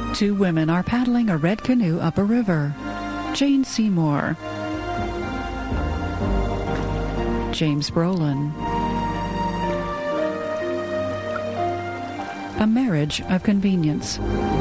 Two women are paddling a red canoe up a river. Jane Seymour, James Brolin. A Marriage of Convenience.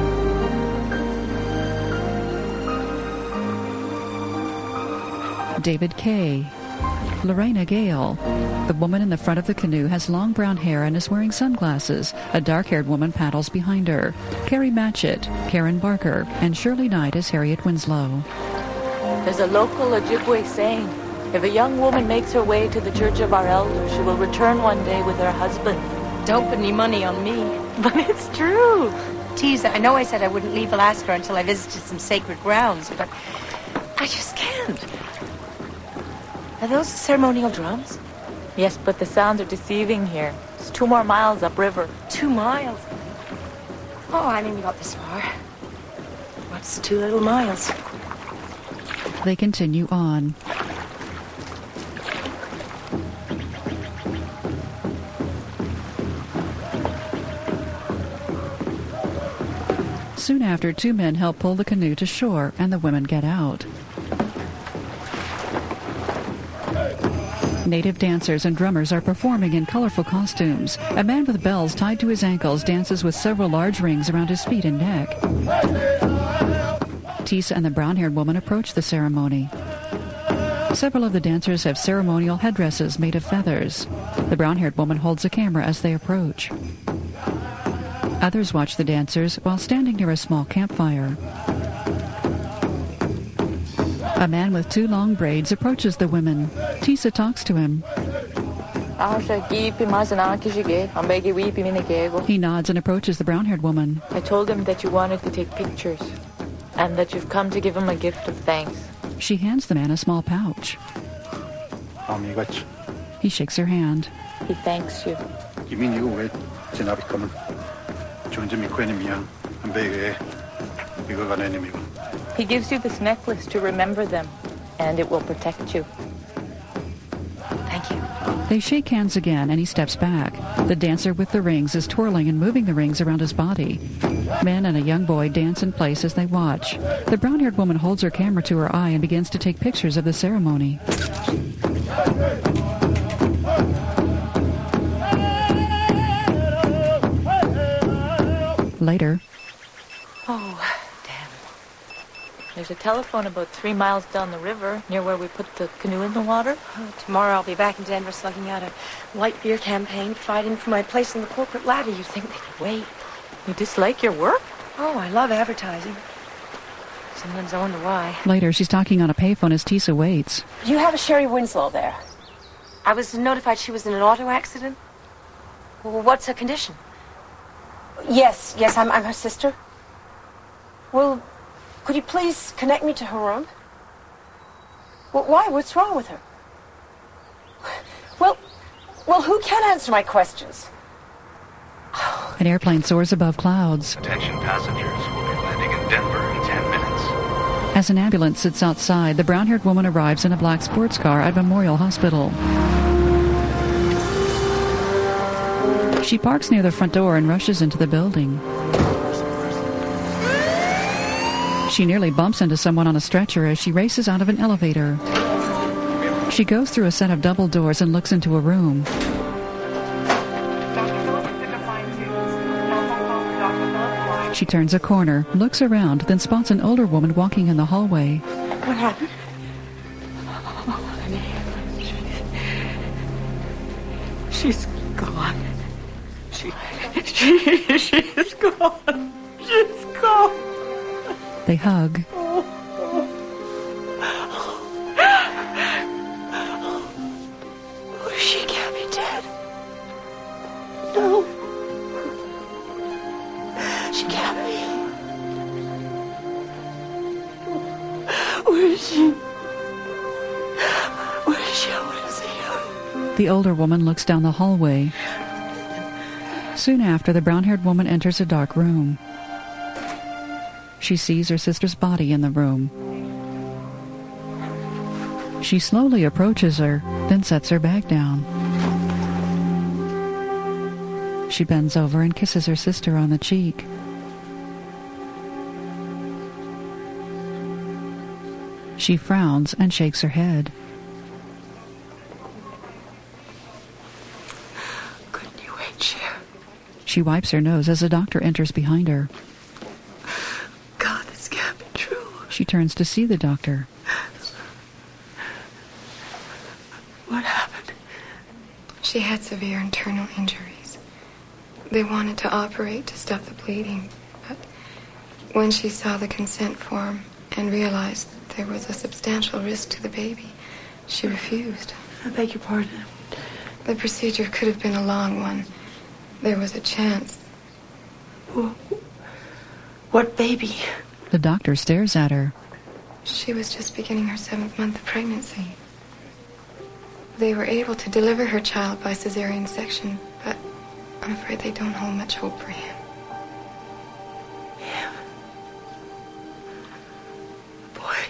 David Kay, Lorena Gale. The woman in the front of the canoe has long brown hair and is wearing sunglasses. A dark-haired woman paddles behind her. Carrie Matchett, Karen Barker, and Shirley Knight as Harriet Winslow. There's a local Ojibwe saying, if a young woman makes her way to the church of our elders, she will return one day with her husband. Don't put any money on me. But it's true. Tease, I know I said I wouldn't leave Alaska until I visited some sacred grounds, but I just can't. Are those ceremonial drums? Yes, but the sounds are deceiving here. It's 2 more miles upriver. 2 miles? Oh, I didn't got this far. What's 2 little miles? They continue on. Soon after, 2 men help pull the canoe to shore, and the women get out. Native dancers and drummers are performing in colorful costumes. A man with bells tied to his ankles dances with several large rings around his feet and neck. Tisa and the brown-haired woman approach the ceremony. Several of the dancers have ceremonial headdresses made of feathers. The brown-haired woman holds a camera as they approach. Others watch the dancers while standing near a small campfire. A man with 2 long braids approaches the women. Tisa talks to him. He nods and approaches the brown-haired woman. I told him that you wanted to take pictures and that you've come to give him a gift of thanks. She hands the man a small pouch. He shakes her hand. He thanks you. He gives you this necklace to remember them, and it will protect you. Thank you. They shake hands again, and he steps back. The dancer with the rings is twirling and moving the rings around his body. Men and a young boy dance in place as they watch. The brown-haired woman holds her camera to her eye and begins to take pictures of the ceremony. Later. Oh, damn. There's a telephone about 3 miles down the river, near where we put the canoe in the water. Oh, tomorrow I'll be back in Denver slugging out a light beer campaign, fighting for my place on the corporate ladder. You'd think they could wait. You dislike your work? Oh, I love advertising. Sometimes I wonder why. Later, she's talking on a payphone as Tisa waits. Do you have a Sherry Winslow there? I was notified she was in an auto accident. Well, what's her condition? Yes, I'm her sister. Well, could you please connect me to her room? Well, why? What's wrong with her? Well, who can answer my questions? An airplane soars above clouds. Attention passengers, will be landing in Denver in 10 minutes. As an ambulance sits outside, the brown-haired woman arrives in a black sports car at Memorial Hospital. She parks near the front door and rushes into the building. She nearly bumps into someone on a stretcher as she races out of an elevator. She goes through a set of double doors and looks into a room. She turns a corner, looks around, then spots an older woman walking in the hallway. What happened? She's gone. She's gone. She's gone. They hug. Oh, she can't be dead. No. She can't be. Where is she? Where is she? I want to see her. The older woman looks down the hallway. Soon after, the brown-haired woman enters a dark room. She sees her sister's body in the room. She slowly approaches her, then sets her bag down. She bends over and kisses her sister on the cheek. She frowns and shakes her head. Couldn't you wait, Cher? She wipes her nose as a doctor enters behind her. God, this can't be true. She turns to see the doctor. What happened? She had severe internal injuries. They wanted to operate to stop the bleeding, but when she saw the consent form and realized that there was a substantial risk to the baby, she refused. I beg your pardon. The procedure could have been a long one. There was a chance. What baby? The doctor stares at her. She was just beginning her 7th month of pregnancy. They were able to deliver her child by cesarean section, but I'm afraid they don't hold much hope for him. Yeah. Boy.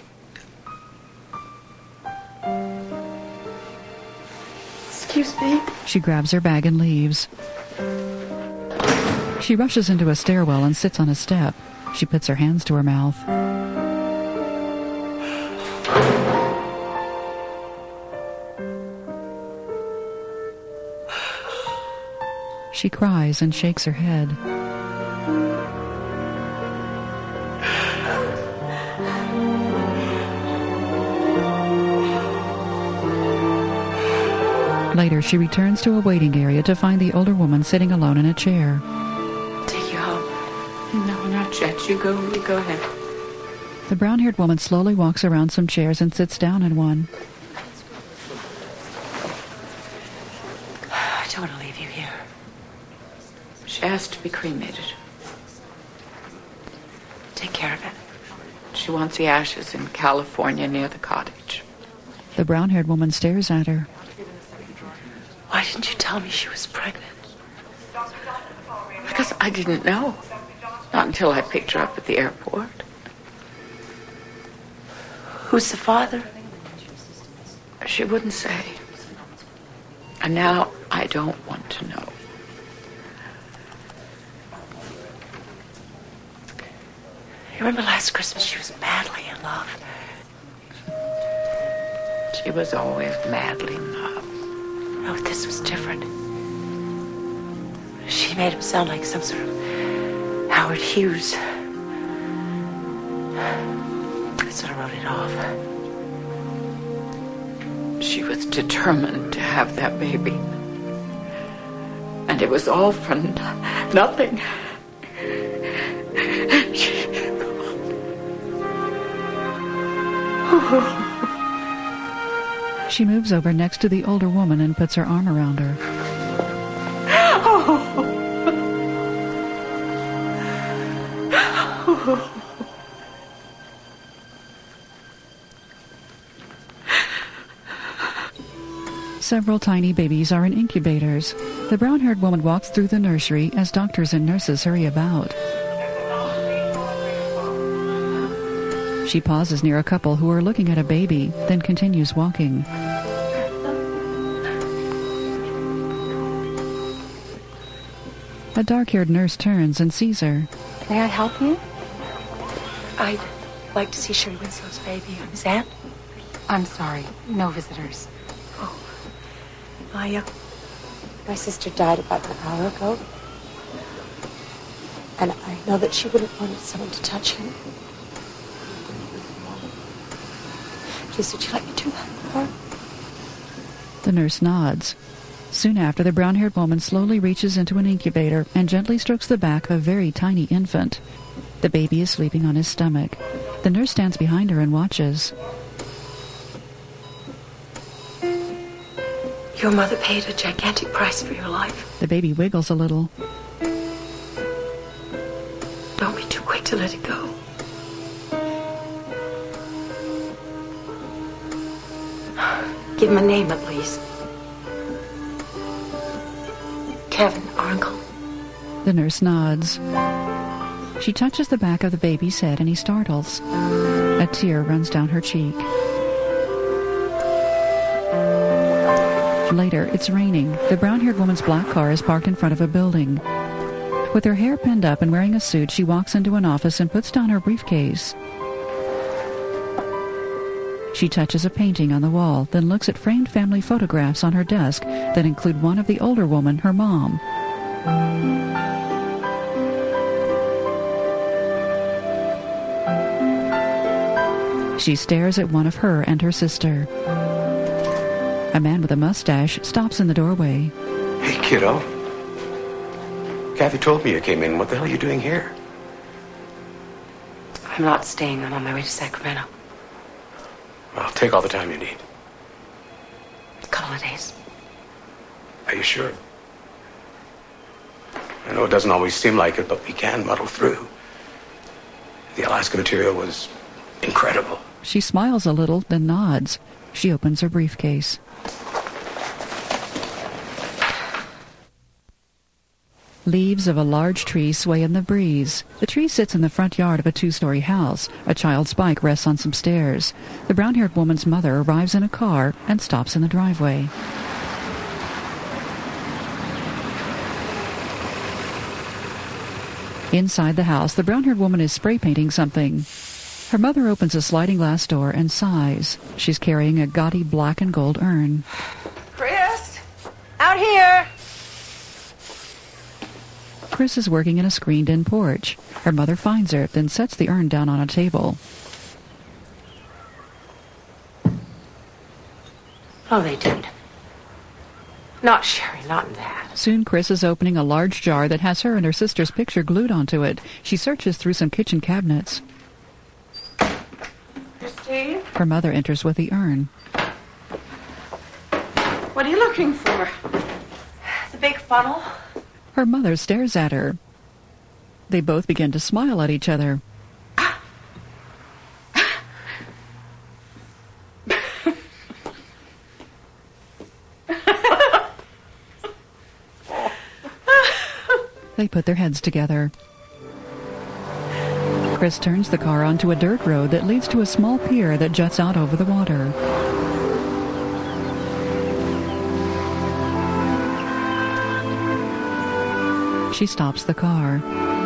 Excuse me? She grabs her bag and leaves. She rushes into a stairwell and sits on a step. She puts her hands to her mouth. She cries and shakes her head. Later, she returns to a waiting area to find the older woman sitting alone in a chair. Take you home. No, not yet. You go ahead. The brown-haired woman slowly walks around some chairs and sits down in one. I don't want to leave you here. She asked to be cremated. Take care of it. She wants the ashes in California near the cottage. The brown-haired woman stares at her. Why didn't you tell me she was pregnant? Because I didn't know. Not until I picked her up at the airport. Who's the father? She wouldn't say. And now I don't want to know. You remember last Christmas she was madly in love? She was always madly in love. No, this was different. She made him sound like some sort of Howard Hughes. I sort of wrote it off. She was determined to have that baby. And it was all for nothing. She moves over next to the older woman and puts her arm around her. Several tiny babies are in incubators. The brown-haired woman walks through the nursery as doctors and nurses hurry about. She pauses near a couple who are looking at a baby, then continues walking. A dark-haired nurse turns and sees her. May I help you? I'd like to see Sherry Winslow's baby. Miss Ann? I'm sorry. No visitors. Oh. My sister died about an hour ago. And I know that she wouldn't want someone to touch him. Please, would you let me do that for her? The nurse nods. Soon after, the brown-haired woman slowly reaches into an incubator and gently strokes the back of a very tiny infant. The baby is sleeping on his stomach. The nurse stands behind her and watches. Your mother paid a gigantic price for your life. The baby wiggles a little. Don't be too quick to let it go. Give him a name at least. Kevin, our uncle. The nurse nods. She touches the back of the baby's head and he startles. A tear runs down her cheek. Later, it's raining. The brown-haired woman's black car is parked in front of a building. With her hair pinned up and wearing a suit, she walks into an office and puts down her briefcase. She touches a painting on the wall, then looks at framed family photographs on her desk that include one of the older woman, her mom. She stares at one of her and her sister. A man with a mustache stops in the doorway. Hey, kiddo. Kathy told me you came in. What the hell are you doing here? I'm not staying. I'm on my way to Sacramento. Well, take all the time you need. A couple of days. Are you sure? I know it doesn't always seem like it, but we can muddle through. The Alaska material was incredible. She smiles a little, then nods. She opens her briefcase. Leaves of a large tree sway in the breeze. The tree sits in the front yard of a 2-story house. A child's bike rests on some stairs. The brown-haired woman's mother arrives in a car and stops in the driveway. Inside the house, the brown-haired woman is spray painting something. Her mother opens a sliding glass door and sighs. She's carrying a gaudy black and gold urn. Chris! Out here! Chris is working in a screened-in porch. Her mother finds her, then sets the urn down on a table. Oh, they did. Not Sherry, not in that. Soon Chris is opening a large jar that has her and her sister's picture glued onto it. She searches through some kitchen cabinets. Christine? Her mother enters with the urn. What are you looking for? The big funnel? Her mother stares at her. They both begin to smile at each other. They put their heads together. Chris turns the car onto a dirt road that leads to a small pier that juts out over the water. She stops the car.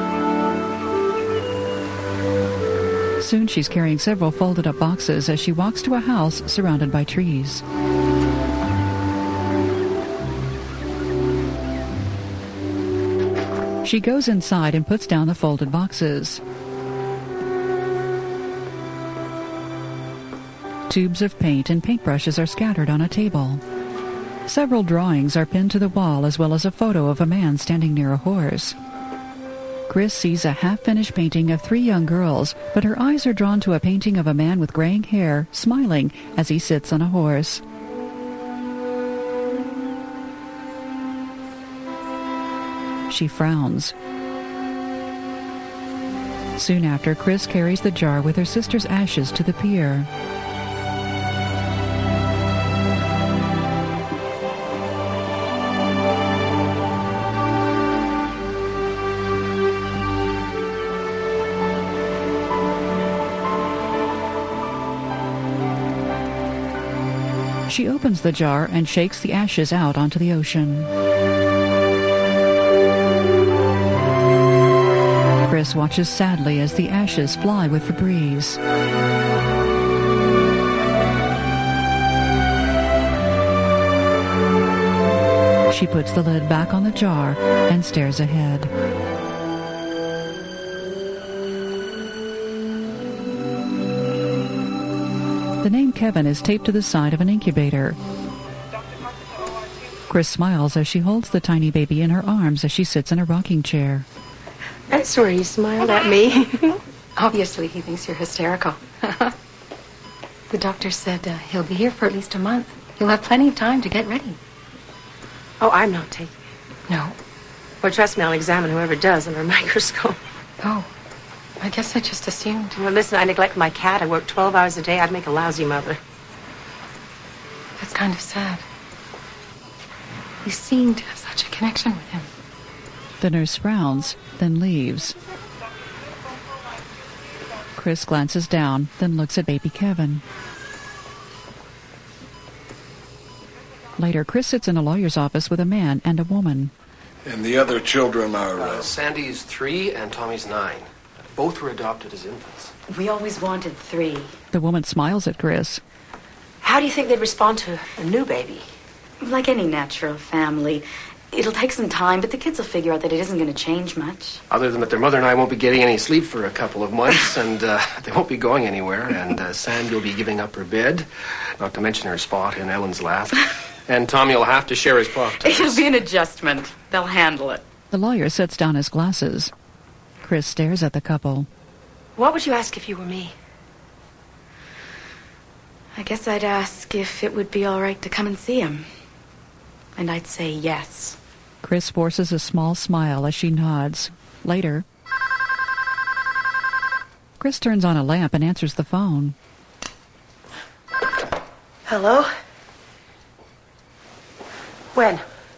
Soon she's carrying several folded-up boxes as she walks to a house surrounded by trees. She goes inside and puts down the folded boxes. Tubes of paint and paintbrushes are scattered on a table. Several drawings are pinned to the wall, as well as a photo of a man standing near a horse. Chris sees a half-finished painting of 3 young girls, but her eyes are drawn to a painting of a man with graying hair, smiling as he sits on a horse. She frowns. Soon after, Chris carries the jar with her sister's ashes to the pier. She opens the jar and shakes the ashes out onto the ocean. Chris watches sadly as the ashes fly with the breeze. She puts the lid back on the jar and stares ahead. The name Kevin is taped to the side of an incubator. Chris smiles as she holds the tiny baby in her arms as she sits in a rocking chair. That's where he smiled at me. Obviously, he thinks you're hysterical. The doctor said he'll be here for at least a month. You'll have plenty of time to get ready. Oh, I'm not taking it. No. Well, trust me, I'll examine whoever does under a microscope. Oh, I guess I just assumed. Well, listen, I neglect my cat. I work 12 hours a day. I'd make a lousy mother. That's kind of sad. You seem to have such a connection with him. The nurse frowns, then leaves. Chris glances down, then looks at baby Kevin. Later, Chris sits in a lawyer's office with a man and a woman. And the other children are... Sandy's 3 and Tommy's 9. Both were adopted as infants. We always wanted 3. The woman smiles at Chris. How do you think they'd respond to a new baby? Like any natural family. It'll take some time, but the kids will figure out that it isn't going to change much. Other than that, their mother and I won't be getting any sleep for a couple of months, and they won't be going anywhere. And Sandy will be giving up her bed, not to mention her spot in Ellen's lap. And Tommy will have to share his Pop-Tarts. It'll be an adjustment. They'll handle it. The lawyer sets down his glasses. Chris stares at the couple. What would you ask if you were me? I guess I'd ask if it would be all right to come and see him. And I'd say yes. Chris forces a small smile as she nods. Later, Chris turns on a lamp and answers the phone. Hello? When?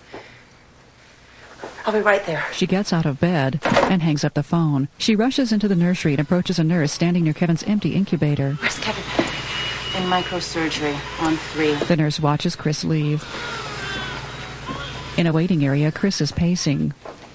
I'll be right there. She gets out of bed and hangs up the phone. She rushes into the nursery and approaches a nurse standing near Kevin's empty incubator. Where's Kevin? In microsurgery on 3. The nurse watches Chris leave. In a waiting area, Chris is pacing.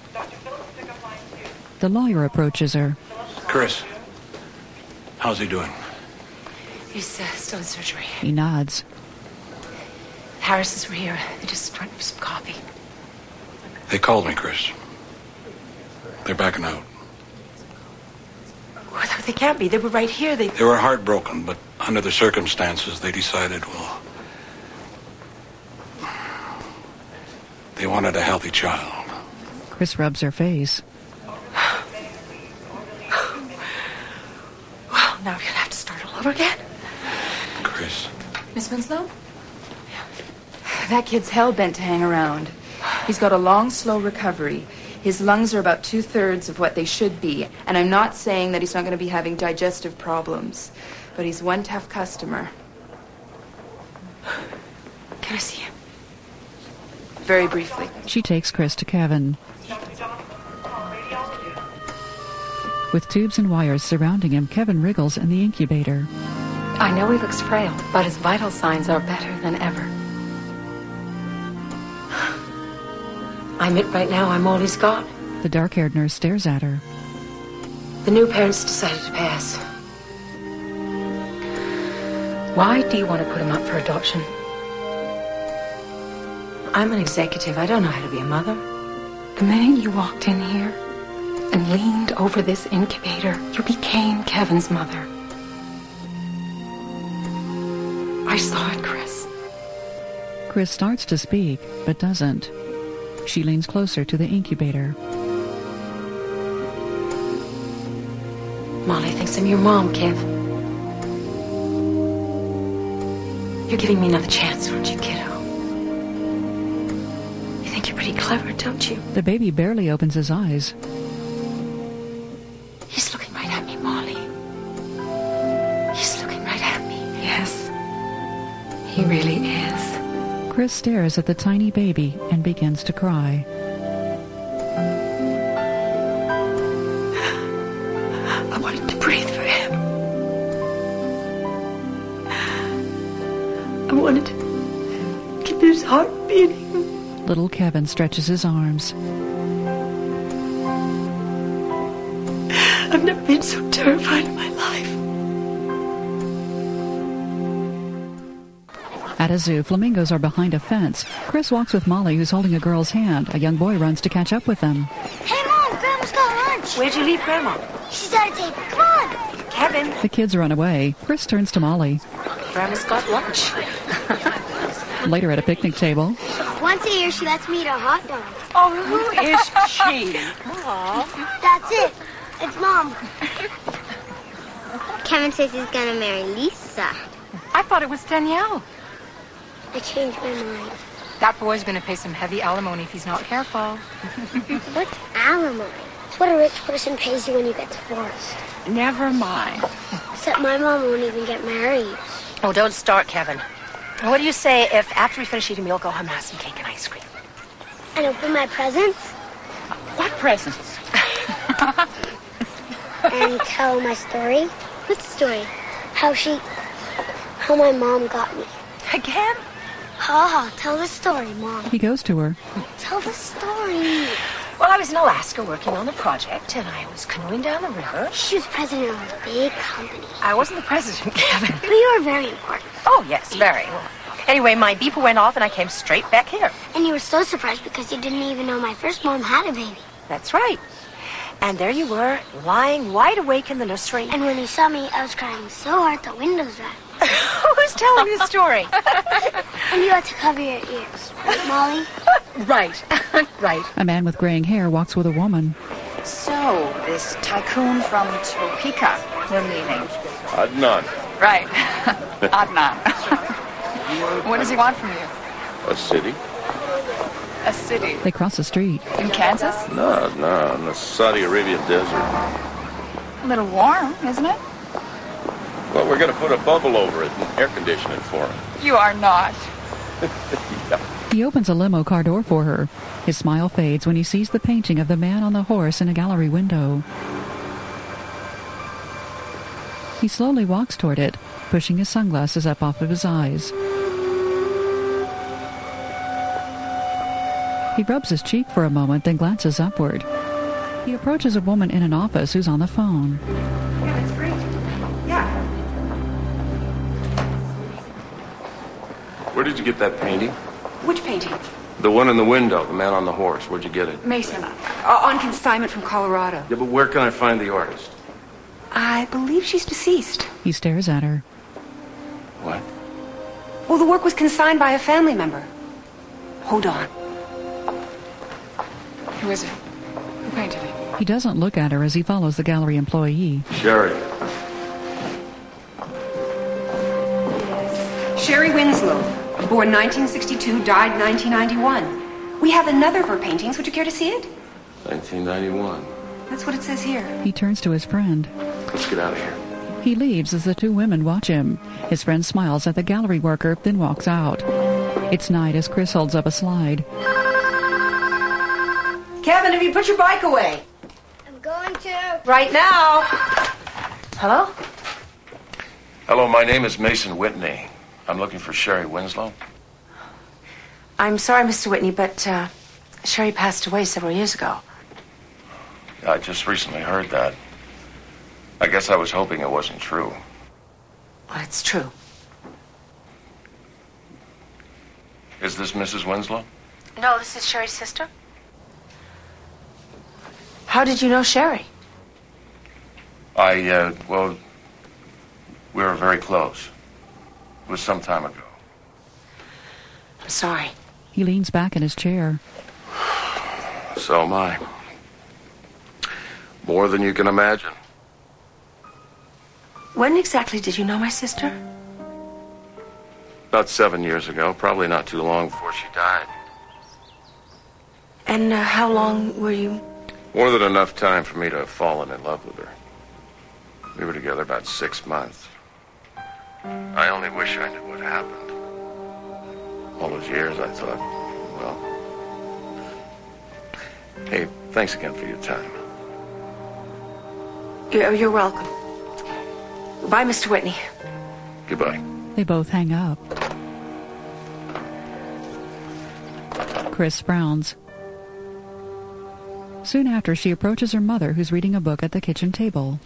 The lawyer approaches her. Chris, how's he doing? He's still in surgery. He nods. Harris's were here. They just went for some coffee. They called me, Chris. They're backing out. Well, they can't be. They were right here. They They were heartbroken, but under the circumstances, they decided, well, they wanted a healthy child. Chris rubs her face. Well, now we're gonna have to start all over again. Chris. Miss Winslow? That kid's hell-bent to hang around. He's got a long, slow recovery. His lungs are about 2/3 of what they should be. And I'm not saying that he's not going to be having digestive problems. But he's one tough customer. Can I see him? Very briefly. She takes Chris to Kevin. With tubes and wires surrounding him, Kevin wriggles in the incubator. I know he looks frail, but his vital signs are better than ever. I'm it right now. I'm all he's got. The dark-haired nurse stares at her. The new parents decided to pass. Why do you want to put him up for adoption? I'm an executive. I don't know how to be a mother. The minute you walked in here and leaned over this incubator, you became Kevin's mother. I saw it, Chris. Chris starts to speak, but doesn't. She leans closer to the incubator. Molly thinks I'm your mom, Kev. You're giving me another chance, aren't you, kiddo? You think you're pretty clever, don't you? The baby barely opens his eyes. He's looking right at me, Molly. He's looking right at me. Yes, he really is. Chris stares at the tiny baby and begins to cry. I wanted to breathe for him. I wanted to keep his heart beating. Little Kevin stretches his arms. I've never been so terrified in my life. At a zoo, flamingos are behind a fence. Chris walks with Molly, who's holding a girl's hand. A young boy runs to catch up with them. Hey, Mom, Grandma's got lunch. Where'd you leave Grandma? She's at a table. Come on. Kevin. The kids run away. Chris turns to Molly. Grandma's got lunch. Later at a picnic table. Once a year, she lets me eat a hot dog. Oh, who is she? That's it. It's Mom. Kevin says he's going to marry Lisa. I thought it was Danielle. I changed my mind. That boy's going to pay some heavy alimony if he's not careful. What's alimony? It's what a rich person pays you when you get divorced. Never mind. Except my mom won't even get married. Oh, don't start, Kevin. What do you say if after we finish eating, we'll go home and have some cake and ice cream? And open my presents? What presents? And tell my story? What story? How my mom got me. Again? Ha ha, tell the story, Mom. He goes to her. Tell the story. Well, I was in Alaska working on a project, and I was canoeing down the river. She was president of a big company. I wasn't the president, Kevin. But you were very important. Oh, yes, very. Anyway, my beeper went off, and I came straight back here. And you were so surprised because you didn't even know my first mom had a baby. That's right. And there you were, lying wide awake in the nursery. And when you saw me, I was crying so hard the windows rattled. Who's telling the story? And you had to cover your ears, right, Molly? Right, right. A man with graying hair walks with a woman. So, this tycoon from Topeka we're meeting. Adnan. Right. Adnan. What does he want from you? A city? A city? They cross the street. In Kansas? No, in the Saudi Arabian desert. A little warm, isn't it? Well, we're going to put a bubble over it and air condition it for him. You are not. Yeah. He opens a limo car door for her. His smile fades when he sees the painting of the man on the horse in a gallery window. He slowly walks toward it, pushing his sunglasses up off of his eyes. He rubs his cheek for a moment, then glances upward. He approaches a woman in an office who's on the phone. Yeah, that's great. Yeah. Where did you get that painting? Which painting? The one in the window, the man on the horse. Where'd you get it? Mason. On consignment from Colorado. Yeah, but where can I find the artist? I believe she's deceased. He stares at her. What? Well, the work was consigned by a family member. Hold on. Who is it? Who painted it? He doesn't look at her as he follows the gallery employee. Sherry. Sherry Winslow, born 1962, died 1991. We have another of her paintings. Would you care to see it? 1991. That's what it says here. He turns to his friend. Let's get out of here. He leaves as the two women watch him. His friend smiles at the gallery worker, then walks out. It's night as Chris holds up a slide. Kevin, have you put your bike away? I'm going to. Right now. Hello? Hello, my name is Mason Whitney. I'm looking for Sherry Winslow. I'm sorry, Mr. Whitney, but Sherry passed away several years ago. I just recently heard that. I guess I was hoping it wasn't true. Well, it's true. Is this Mrs. Winslow? No, this is Sherry's sister. How did you know Sherry? Well, we were very close. It was some time ago. I'm sorry. He leans back in his chair. So am I. More than you can imagine. When exactly did you know my sister? About 7 years ago, probably not too long before she died. And how long were you? More than enough time for me to have fallen in love with her. We were together about 6 months. I only wish I knew what happened. All those years I thought, well... Hey, thanks again for your time. You're welcome. Bye, Mr. Whitney. Goodbye. They both hang up. Chris frowns. Soon after, she approaches her mother, who's reading a book at the kitchen table.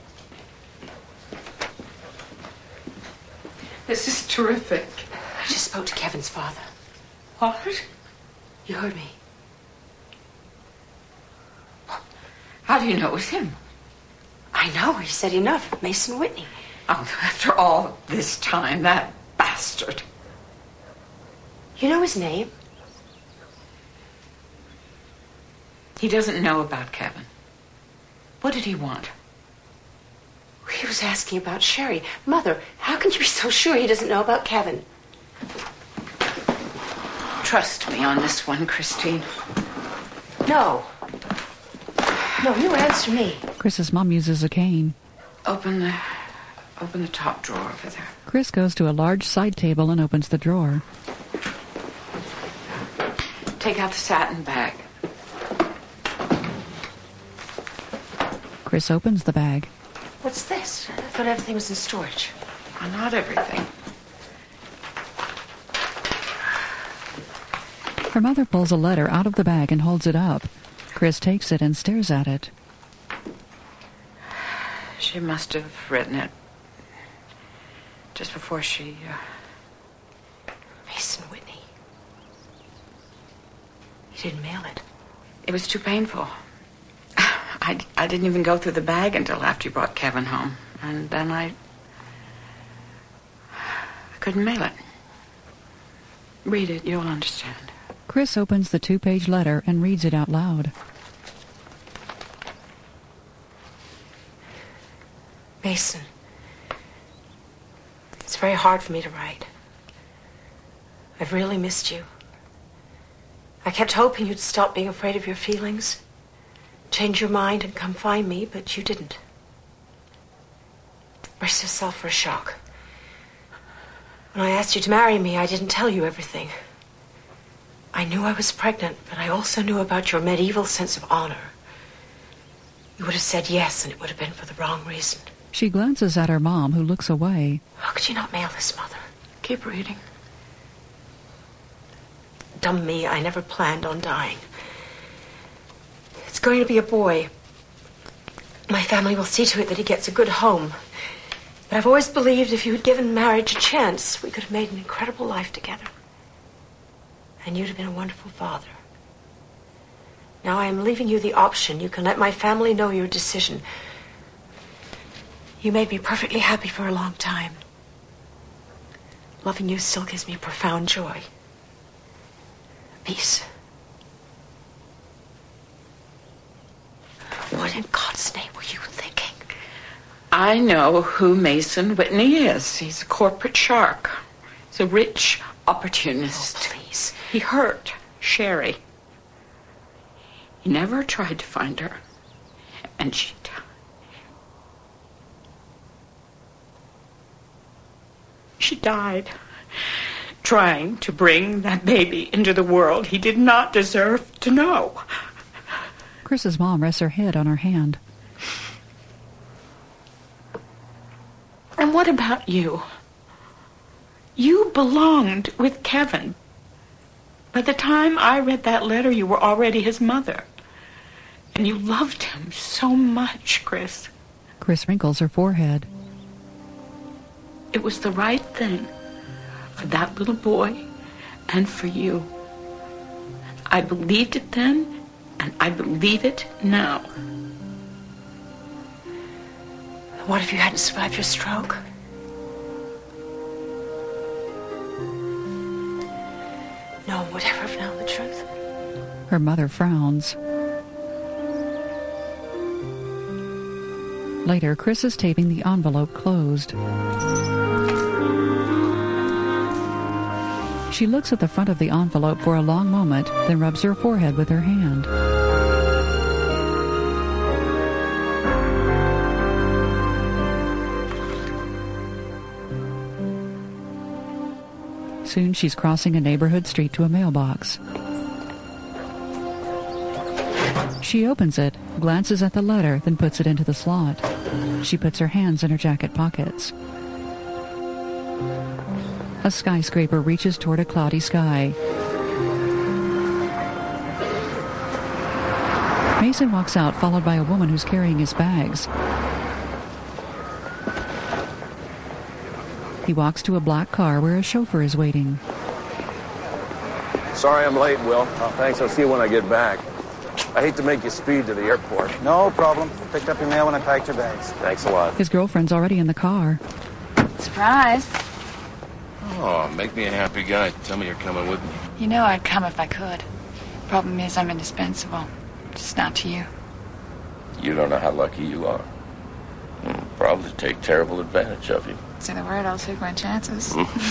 This is terrific. I just spoke to Kevin's father. What? You heard me. How do you know it's him? I know. He said enough. Mason Whitney. Oh, after all this time, that bastard. You know his name? He doesn't know about Kevin. What did he want? He was asking about Sherry. Mother, how can you be so sure he doesn't know about Kevin? Trust me on this one, Christine. No. No, you answer me. Chris's mom uses a cane. Open the top drawer over there. Chris goes to a large side table and opens the drawer. Take out the satin bag. Chris opens the bag. What's this? I thought everything was in storage. Well, not everything. Her mother pulls a letter out of the bag and holds it up. Chris takes it and stares at it. She must have written it just before she... Mason Whitney. You didn't mail it. It was too painful. I didn't even go through the bag until after you brought Kevin home. And then I couldn't mail it. Read it, you'll understand. Chris opens the 2-page letter and reads it out loud. Mason, it's very hard for me to write. I've really missed you. I kept hoping you'd stop being afraid of your feelings, change your mind and come find me, but you didn't. Brace yourself for a shock. When I asked you to marry me, I didn't tell you everything. I knew I was pregnant, but I also knew about your medieval sense of honor. You would have said yes, and it would have been for the wrong reason. She glances at her mom, who looks away. How could you not mail this, Mother? Keep reading. Dumb me, I never planned on dying. It's going to be a boy. My family will see to it that he gets a good home. But I've always believed if you had given marriage a chance, we could have made an incredible life together. And you'd have been a wonderful father. Now I am leaving you the option. You can let my family know your decision. You made me perfectly happy for a long time. Loving you still gives me profound joy. Peace. What in God's name were you thinking? I know who Mason Whitney is. He's a corporate shark. He's a rich opportunist. Oh, please. He hurt Sherry. He never tried to find her. And she died. She died trying to bring that baby into the world he did not deserve to know. Chris's mom rests her head on her hand. And what about you? You belonged with Kevin. By the time I read that letter, you were already his mother. And you loved him so much, Chris. Chris wrinkles her forehead. It was the right thing for that little boy and for you. I believed it then, and I believe it now. What if you hadn't survived your stroke? No one would ever have known the truth. Her mother frowns. Later, Chris is taping the envelope closed. She looks at the front of the envelope for a long moment, then rubs her forehead with her hand. Soon she's crossing a neighborhood street to a mailbox. She opens it, glances at the letter, then puts it into the slot. She puts her hands in her jacket pockets. A skyscraper reaches toward a cloudy sky. Mason walks out, followed by a woman who's carrying his bags. He walks to a black car where a chauffeur is waiting. Sorry I'm late, Will. Thanks, I'll see you when I get back. I hate to make you speed to the airport. No problem. Picked up your mail when I packed your bags. Thanks a lot. His girlfriend's already in the car. Surprise. Oh, make me a happy guy. Tell me you're coming with me. You know I'd come if I could. Problem is I'm indispensable. Just not to you. You don't know how lucky you are. Probably take terrible advantage of you. Say the word, I'll take my chances.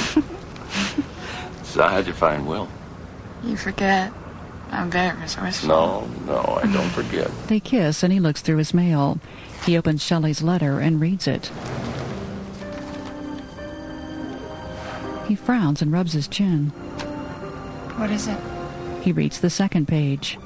So how'd you find Will? You forget. I'm very resourceful. No, I don't forget. They kiss and he looks through his mail. He opens Shelley's letter and reads it. He frowns and rubs his chin. What is it? He reads the second page.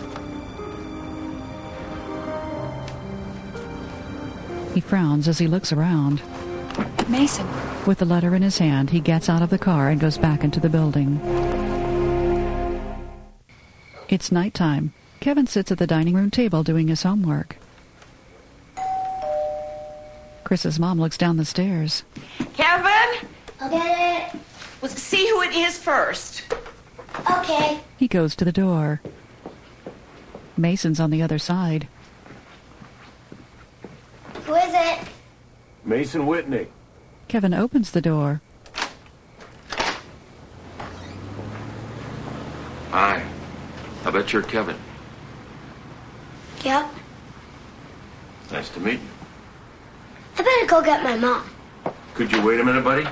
He frowns as he looks around. Mason. With the letter in his hand, he gets out of the car and goes back into the building. It's nighttime. Kevin sits at the dining room table doing his homework. Chris's mom looks down the stairs. Kevin? I'll get it. Well, see who it is first. Okay. He goes to the door. Mason's on the other side. Who is it? Mason Whitney. Kevin opens the door. Hi. I bet you're Kevin. Yep. Nice to meet you. I better go get my mom. Could you wait a minute, buddy?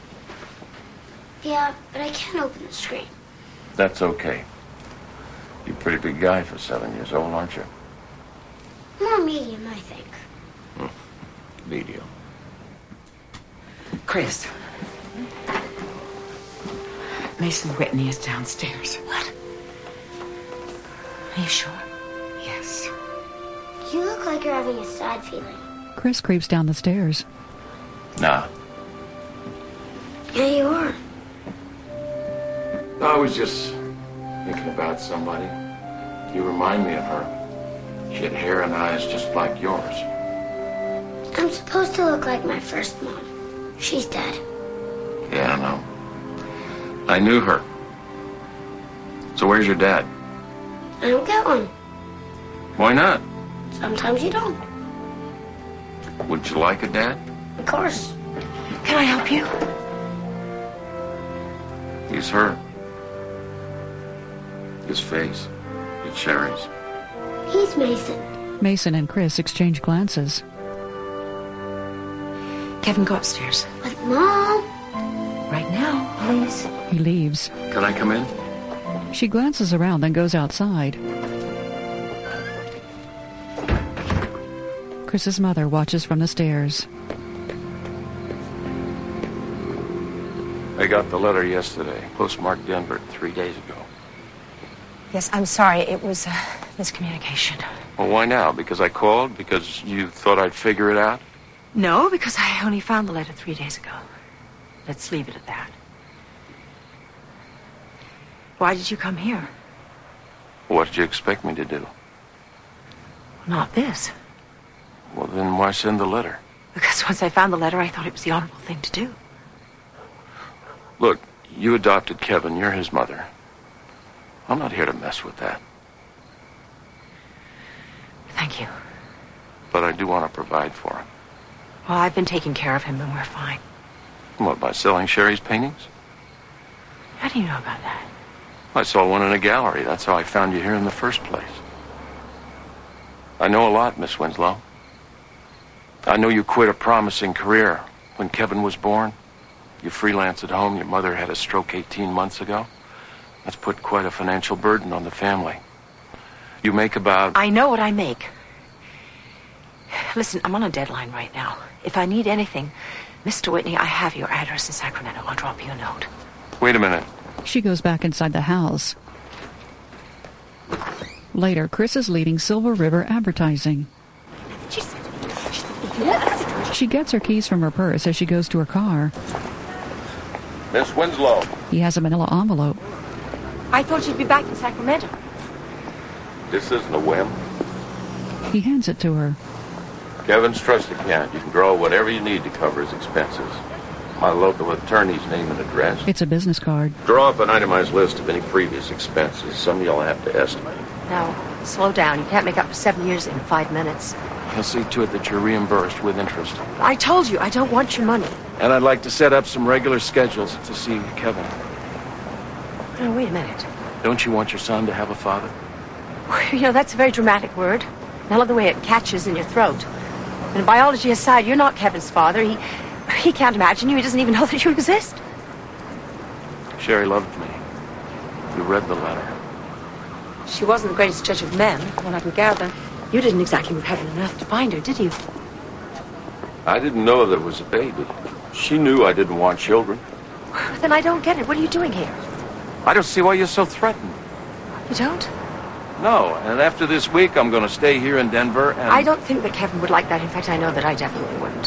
Yeah, but I can't open the screen. That's okay. You're a pretty big guy for 7 years old, aren't you? More medium, I think. Medium. Chris. Mason Whitney is downstairs. What? Are you sure? Yes. You look like you're having a sad feeling. Chris creeps down the stairs. Nah. Yeah, you are. I was just thinking about somebody. You remind me of her. She had hair and eyes just like yours. I'm supposed to look like my first mom. She's dead. Yeah, I know. I knew her. So where's your dad? I don't get one. Why not? Sometimes you don't. Would you like a dad? Of course. Can I help you? He's her. His face. It's Sherry's. He's Mason. Mason and Chris exchange glances. Kevin, go upstairs. With Mom. Right now, please. He leaves. Can I come in? She glances around, then goes outside. Chris's mother watches from the stairs. I got the letter yesterday, postmarked Denver 3 days ago. Yes, I'm sorry. It was a miscommunication. Well, why now? Because I called? Because you thought I'd figure it out? No, because I only found the letter 3 days ago. Let's leave it at that. Why did you come here? What did you expect me to do? Not this. Well, then why send the letter? Because once I found the letter, I thought it was the honorable thing to do. Look, you adopted Kevin. You're his mother. I'm not here to mess with that. Thank you. But I do want to provide for him. Well, I've been taking care of him, and we're fine. What, by selling Sherry's paintings? How do you know about that? I saw one in a gallery. That's how I found you here in the first place. I know a lot, Miss Winslow. I know you quit a promising career when Kevin was born. You freelance at home. Your mother had a stroke 18 months ago. That's put quite a financial burden on the family. You make about... I know what I make. Listen, I'm on a deadline right now. If I need anything, Mr. Whitney, I have your address in Sacramento. I'll drop you a note. Wait a minute. She goes back inside the house. Later, Chris is leading Silver River Advertising. She gets her keys from her purse as she goes to her car. Miss Winslow. He has a manila envelope. I thought you'd be back in Sacramento. This isn't a whim. He hands it to her. Kevin's trust account. You can draw whatever you need to cover his expenses. My local attorney's name and address. It's a business card. Draw up an itemized list of any previous expenses. Some you'll have to estimate. Now, slow down. You can't make up for 7 years in 5 minutes. I'll see to it that you're reimbursed with interest. I told you, I don't want your money. And I'd like to set up some regular schedules to see Kevin. Now, wait a minute. Don't you want your son to have a father? You know, that's a very dramatic word. I love the way it catches in your throat. And biology aside, you're not Kevin's father. He can't imagine you. He doesn't even know that you exist. Sherry loved me. You read the letter. She wasn't the greatest judge of men, from what I could gather. You didn't exactly move heaven and earth to find her, did you? I didn't know there was a baby. She knew I didn't want children. Then I don't get it. What are you doing here? I don't see why you're so threatened. You don't? No, and after this week, I'm going to stay here in Denver and... I don't think that Kevin would like that. In fact, I know that I definitely wouldn't.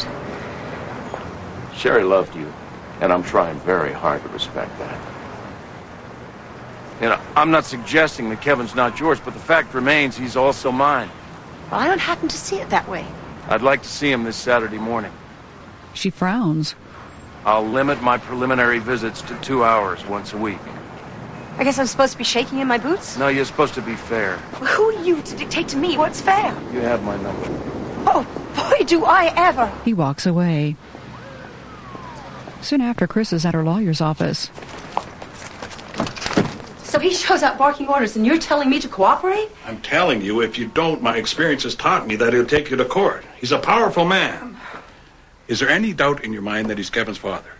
Sherry loved you, and I'm trying very hard to respect that. You know, I'm not suggesting that Kevin's not yours, but the fact remains he's also mine. Well, I don't happen to see it that way. I'd like to see him this Saturday morning. She frowns. I'll limit my preliminary visits to 2 hours once a week. I guess I'm supposed to be shaking in my boots? No, you're supposed to be fair. Well, who are you to dictate to me what's fair? You have my number. Oh, boy, do I ever! He walks away. Soon after, Chris is at her lawyer's office. So he shows up barking orders, and you're telling me to cooperate? I'm telling you, if you don't, my experience has taught me that he'll take you to court. He's a powerful man. Is there any doubt in your mind that he's Kevin's father?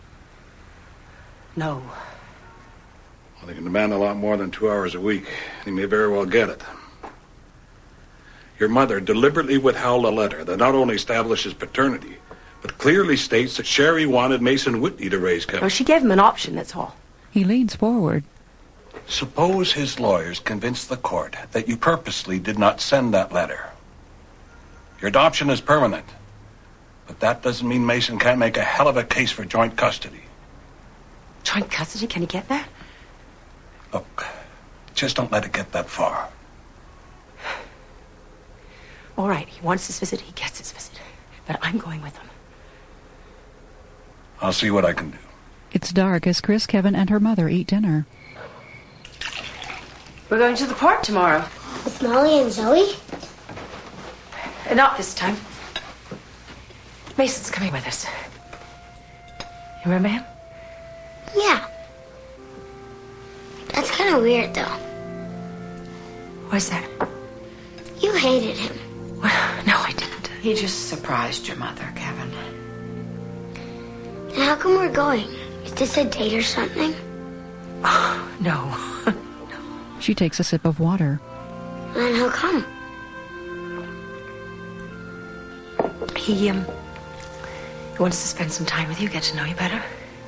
No. Well, they can demand a lot more than 2 hours a week. He may very well get it. Your mother deliberately withheld a letter that not only establishes paternity, but clearly states that Sherry wanted Mason Whitney to raise Kevin. No, she gave him an option, that's all. He leans forward. Suppose his lawyers convince the court that you purposely did not send that letter. Your adoption is permanent, but that doesn't mean Mason can't make a hell of a case for joint custody. Joint custody? Can he get that? Look, just don't let it get that far. All right, he wants his visit, he gets his visit. But I'm going with him. I'll see what I can do. It's dark as Chris, Kevin, and her mother eat dinner. We're going to the park tomorrow. With Molly and Zoe? Not this time. Mason's coming with us. You remember him? Yeah. That's kind of weird, though. Why's that? You hated him. Well, no, I didn't. He just surprised your mother, Kevin. And how come we're going? Is this a date or something? Oh, no. She takes a sip of water. And how come? He wants to spend some time with you, get to know you better.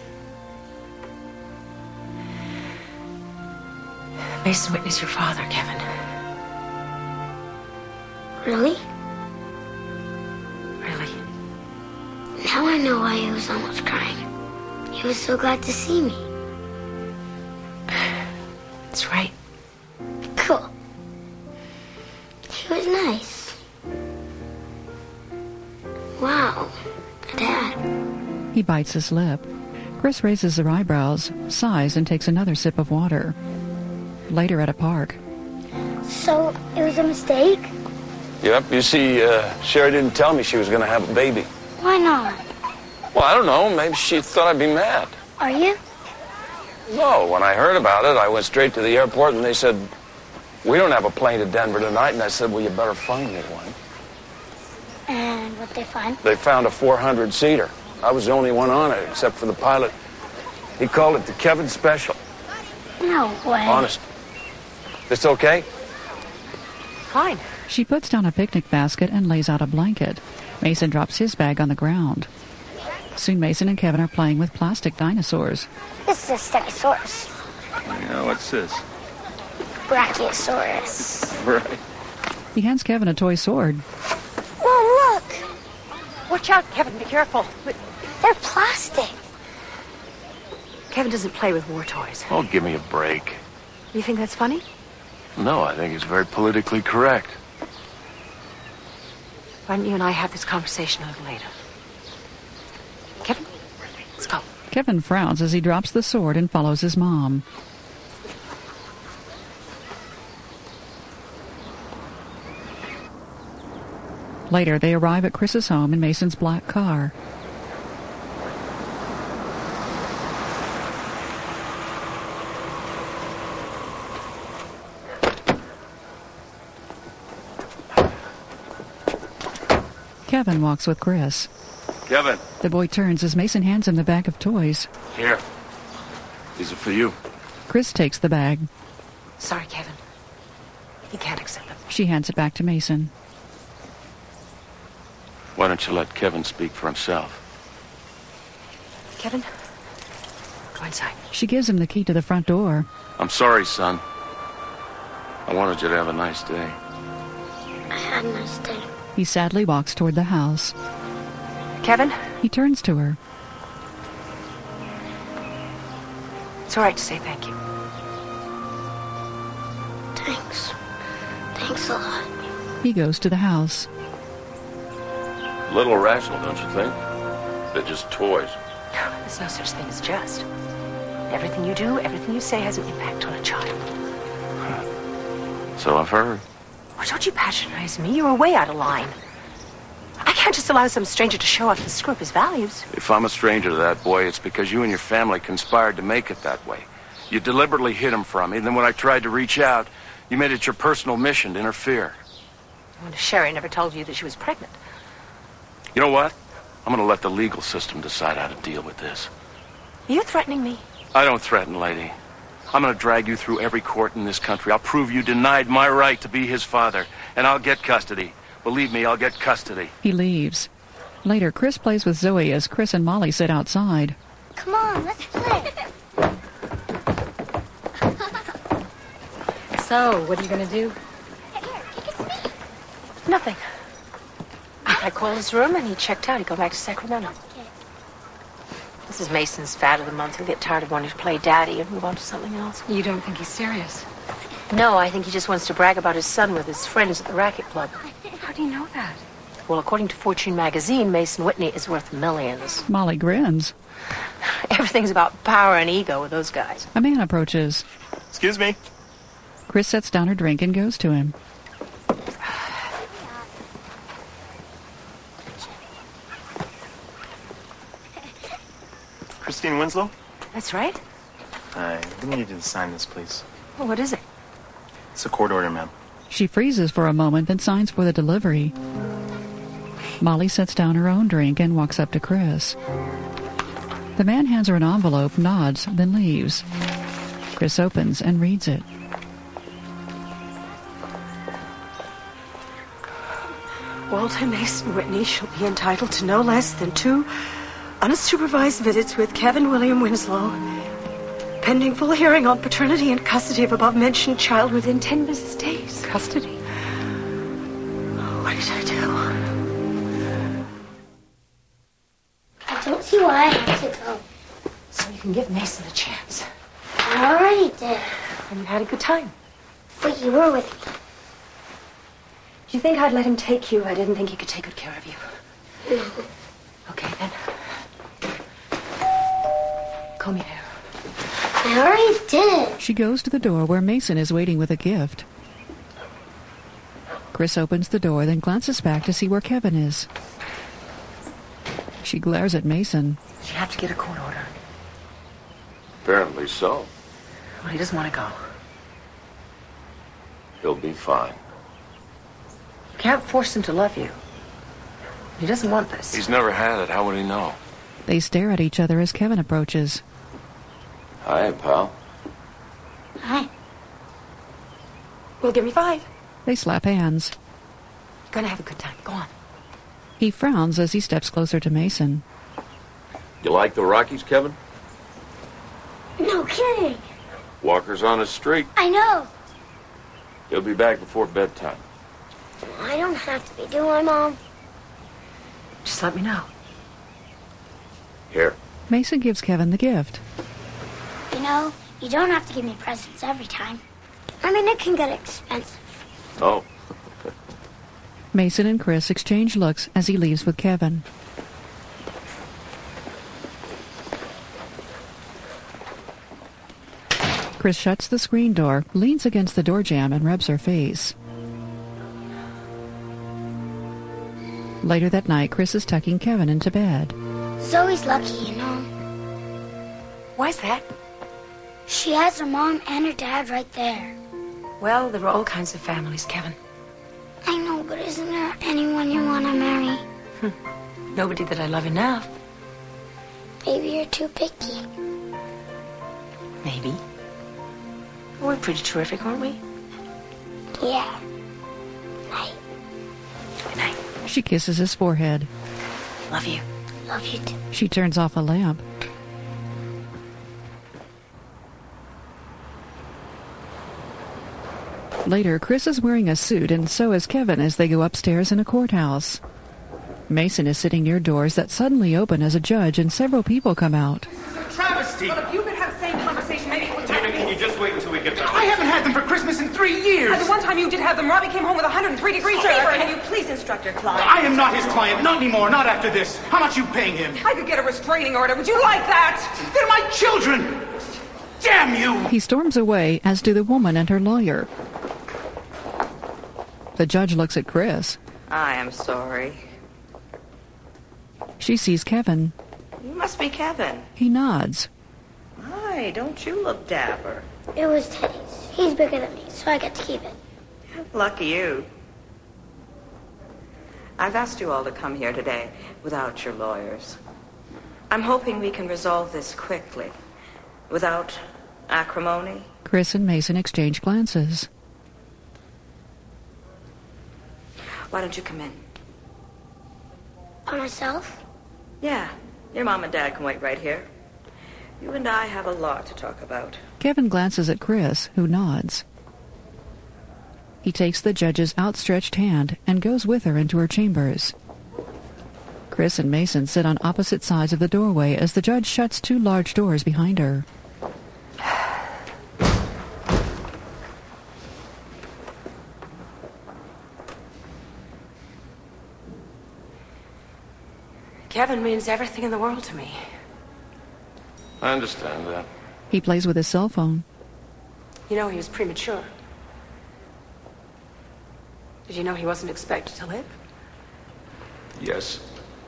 Mason Whitney's your father, Kevin. Really? Really? Now I know why he was almost crying. He was so glad to see me. That's right. Cool. He was nice. Wow. Dad. He bites his lip. Chris raises her eyebrows, sighs, and takes another sip of water. Later at a park. So, it was a mistake? Yep, you see, Sherry didn't tell me she was going to have a baby. Why not? Well, I don't know. Maybe she thought I'd be mad. Are you? No, when I heard about it, I went straight to the airport and they said, we don't have a plane to Denver tonight. And I said, well, you better find me one. And what'd they find? They found a 400-seater. I was the only one on it, except for the pilot. He called it the Kevin Special. No way. Honest. This okay? Fine. She puts down a picnic basket and lays out a blanket. Mason drops his bag on the ground. Soon Mason and Kevin are playing with plastic dinosaurs. This is a Stegosaurus. Yeah, what's this? Brachiosaurus. Right. He hands Kevin a toy sword. Whoa, look! Watch out, Kevin. Be careful. They're plastic. Kevin doesn't play with war toys. Oh, give me a break. You think that's funny? No, I think it's very politically correct. Why don't you and I have this conversation a little later? Kevin, let's go. Kevin frowns as he drops the sword and follows his mom. Later, they arrive at Chris's home in Mason's black car. Kevin walks with Chris. Kevin. The boy turns as Mason hands him the bag of toys. Here. These are for you. Chris takes the bag. Sorry, Kevin. You can't accept them. She hands it back to Mason. Why don't you let Kevin speak for himself? Kevin, go inside. She gives him the key to the front door. I'm sorry, son. I wanted you to have a nice day. I had a nice day. He sadly walks toward the house. Kevin? He turns to her. It's all right to say thank you. Thanks a lot. He goes to the house. A little irrational, don't you think? They're just toys. There's no such thing as just. Everything you do, everything you say has an impact on a child. So I've heard. Well, don't you patronize me. You're way out of line. I can't just allow some stranger to show off and screw up his values. If I'm a stranger to that boy, it's because you and your family conspired to make it that way. You deliberately hid him from me, and then when I tried to reach out, you made it your personal mission to interfere. Well, Sherry never told you that she was pregnant. You know what? I'm going to let the legal system decide how to deal with this. Are you threatening me? I don't threaten, lady. I'm going to drag you through every court in this country. I'll prove you denied my right to be his father, and I'll get custody. Believe me, I'll get custody. He leaves. Later, Chris plays with Zoe as Chris and Molly sit outside. Come on, let's play. So, what are you going to do? Nothing. I called his room and he checked out. He'd go back to Sacramento. This is Mason's fad of the month. He'll get tired of wanting to play daddy and move on to something else. You don't think he's serious? No, I think he just wants to brag about his son with his friends at the racket club. How do you know that? Well, according to Fortune magazine, Mason Whitney is worth millions. Molly grins. Everything's about power and ego with those guys. A man approaches. Excuse me. Chris sets down her drink and goes to him. Christine Winslow? That's right. I need you to sign this, please. Well, what is it? It's a court order, ma'am. She freezes for a moment, then signs for the delivery. Molly sets down her own drink and walks up to Chris. The man hands her an envelope, nods, then leaves. Chris opens and reads it. Walter Mason Whitney shall be entitled to no less than 2 unsupervised visits with Kevin William Winslow, pending full hearing on paternity and custody of above-mentioned child within 10 business days. Custody? What did I do? I don't see why I have to go. So you can give Mason a chance. I already did. And you had a good time. But you were with me. Do you think I'd let him take you? I didn't think he could take good care of you. No. Okay, then. Call me there. I already did. She goes to the door where Mason is waiting with a gift. Chris opens the door, then glances back to see where Kevin is. She glares at Mason. You have to get a court order. Apparently so. Well, he doesn't want to go. He'll be fine. You can't force him to love you. He doesn't want this. He's never had it. How would he know? They stare at each other as Kevin approaches. Hi, pal. Hi. Well, give me 5. They slap hands. You're gonna have a good time. Go on. He frowns as he steps closer to Mason. You like the Rockies, Kevin? No kidding. Walker's on his streak. I know. He'll be back before bedtime. I don't have to be, do I, Mom? Just let me know. Here. Mason gives Kevin the gift. You know, you don't have to give me presents every time. I mean, it can get expensive. Oh. Mason and Chris exchange looks as he leaves with Kevin. Chris shuts the screen door, leans against the door jamb, and rubs her face. Later that night, Chris is tucking Kevin into bed. Zoe's lucky, you know. Why's that? She has her mom and her dad right there. Well, there are all kinds of families, Kevin. I know, but isn't there anyone you want to marry? Nobody that I love enough. Maybe you're too picky. Maybe. We're pretty terrific, aren't we? Yeah. Night. Good night. She kisses his forehead. Love you. Love you too. She turns off a lamp. Later, Chris is wearing a suit, and so is Kevin as they go upstairs in a courthouse. Mason is sitting near doors that suddenly open as a judge and several people come out. Travesty! Well, if you could have the same conversation, maybe it would Tina, can you just wait until we get back? I haven't had them for Christmas in 3 years. The one time you did have them, Robbie came home with 103 degrees fever. Can you please instruct your client? I am not his client. Not anymore. Not after this. How much you paying him? I could get a restraining order. Would you like that? They're my children. Damn you! He storms away, as do the woman and her lawyer. The judge looks at Chris. I am sorry. She sees Kevin. You must be Kevin. He nods. Hi, don't you look dapper? It was Teddy's. He's bigger than me, so I get to keep it. Lucky you. I've asked you all to come here today without your lawyers. I'm hoping we can resolve this quickly, without acrimony. Chris and Mason exchange glances. Why don't you come in? By myself? Yeah, your mom and dad can wait right here. You and I have a lot to talk about. Kevin glances at Chris, who nods. He takes the judge's outstretched hand and goes with her into her chambers. Chris and Mason sit on opposite sides of the doorway as the judge shuts 2 large doors behind her. Kevin means everything in the world to me. I understand that. He plays with his cell phone. You know he was premature. Did you know he wasn't expected to live? Yes.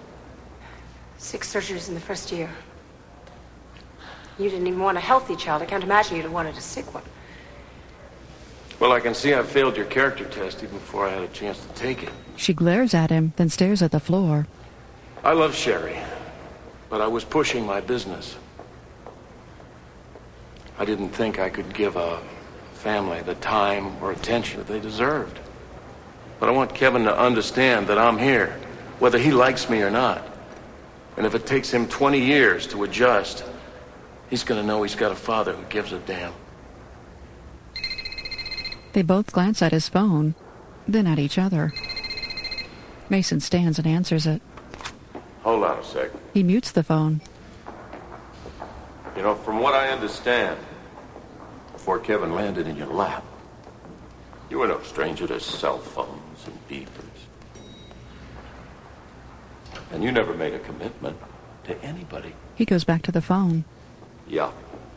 6 surgeries in the first year. You didn't even want a healthy child. I can't imagine you'd have wanted a sick one. Well, I can see I failed your character test even before I had a chance to take it. She glares at him, then stares at the floor. I love Sherry, but I was pushing my business. I didn't think I could give a family the time or attention that they deserved. But I want Kevin to understand that I'm here, whether he likes me or not. And if it takes him 20 years to adjust, he's going to know he's got a father who gives a damn. They both glance at his phone, then at each other. Mason stands and answers it. Hold on a sec. He mutes the phone. You know, from what I understand, before Kevin landed in your lap, you were no stranger to cell phones and beepers. And you never made a commitment to anybody. He goes back to the phone. Yeah.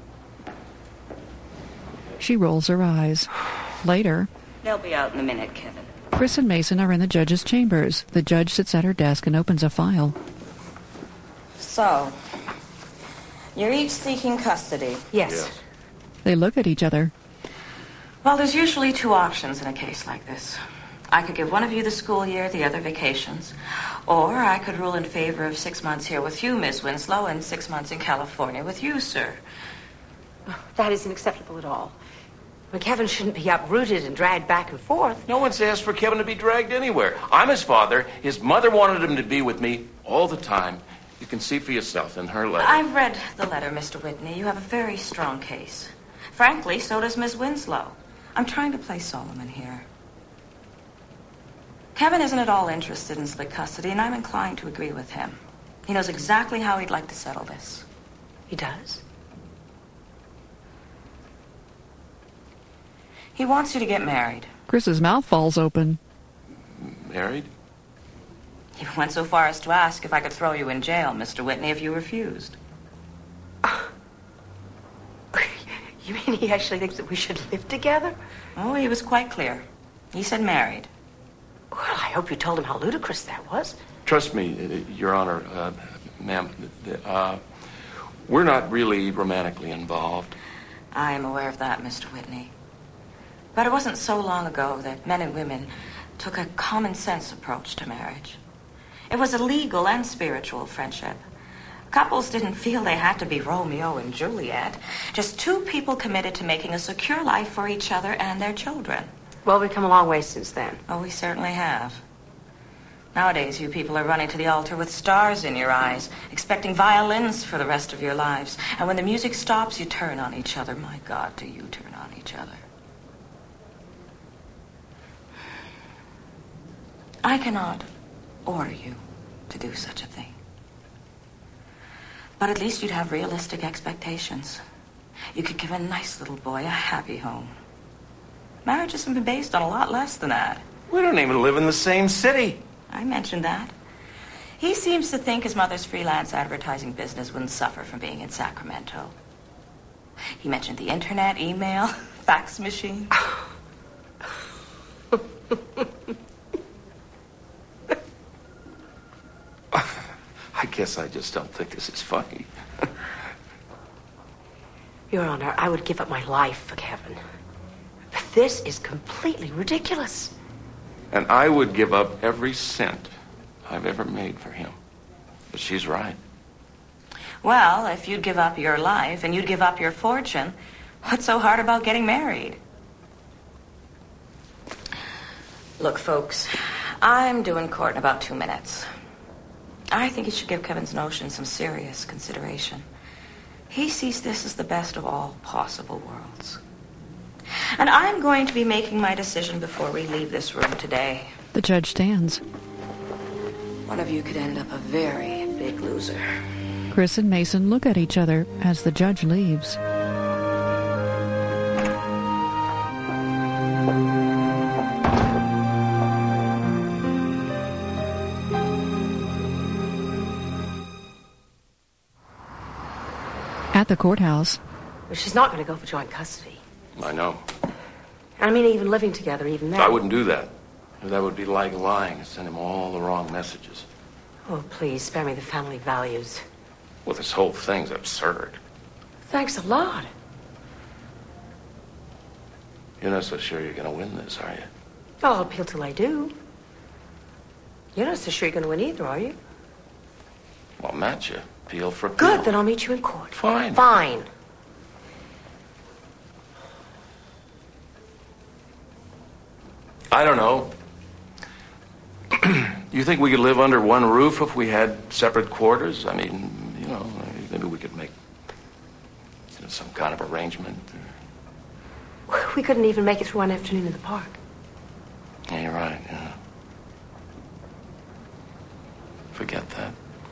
She rolls her eyes. Later, They'll be out in a minute, Kevin. Chris and Mason are in the judge's chambers. The judge sits at her desk and opens a file. So, you're each seeking custody? Yes. They look at each other. Well, there's usually 2 options in a case like this. I could give one of you the school year, the other vacations. Or I could rule in favor of 6 months here with you, Miss Winslow, and 6 months in California with you, sir. That isn't acceptable at all. Well, Kevin shouldn't be uprooted and dragged back and forth. No one's asked for Kevin to be dragged anywhere. I'm his father. His mother wanted him to be with me all the time. You can see for yourself in her letter. I've read the letter, Mr. Whitney. You have a very strong case. Frankly, so does Miss Winslow. I'm trying to play Solomon here. Kevin isn't at all interested in split custody, and I'm inclined to agree with him. He knows exactly how he'd like to settle this. He does? He wants you to get married. Chris's mouth falls open. Married? He went so far as to ask if I could throw you in jail, Mr. Whitney, if you refused. You mean he actually thinks that we should live together? Oh, he was quite clear. He said married. Well, I hope you told him how ludicrous that was. Trust me, Your Honor, ma'am, we're not really romantically involved. I am aware of that, Mr. Whitney. But it wasn't so long ago that men and women took a common-sense approach to marriage. It was a legal and spiritual friendship. Couples didn't feel they had to be Romeo and Juliet. Just 2 people committed to making a secure life for each other and their children. Well, we've come a long way since then. Oh, we certainly have. Nowadays, you people are running to the altar with stars in your eyes, expecting violins for the rest of your lives. And when the music stops, you turn on each other. My God, do you turn on each other? I cannot order you to do such a thing. But at least you'd have realistic expectations. You could give a nice little boy a happy home. Marriage has been based on a lot less than that. We don't even live in the same city. I mentioned that. He seems to think his mother's freelance advertising business wouldn't suffer from being in Sacramento. He mentioned the internet, email, fax machine. I guess I just don't think this is funny. Your Honor, I would give up my life for Kevin. But this is completely ridiculous. And I would give up every cent I've ever made for him. But she's right. Well, if you'd give up your life and you'd give up your fortune, what's so hard about getting married? Look, folks, I'm doing court in about 2 minutes. I think you should give Kevin's notion some serious consideration. He sees this as the best of all possible worlds. And I'm going to be making my decision before we leave this room today. The judge stands. One of you could end up a very big loser. Chris and Mason look at each other as the judge leaves. At the courthouse. But she's not going to go for joint custody. I know. I mean, even living together, even married. I wouldn't do that. That would be like lying and send him all the wrong messages. Oh, please, spare me the family values. Well, this whole thing's absurd. Thanks a lot. You're not so sure you're going to win this, are you? Oh, I'll appeal till I do. You're not so sure you're going to win either, are you? Well, Matt, you appeal for appeal. Good, then I'll meet you in court. Fine. Fine. I don't know. You think we could live under one roof if we had separate quarters? I mean, you know, maybe we could make some kind of arrangement. We couldn't even make it through one afternoon in the park. Yeah, you're right, yeah. Forget that.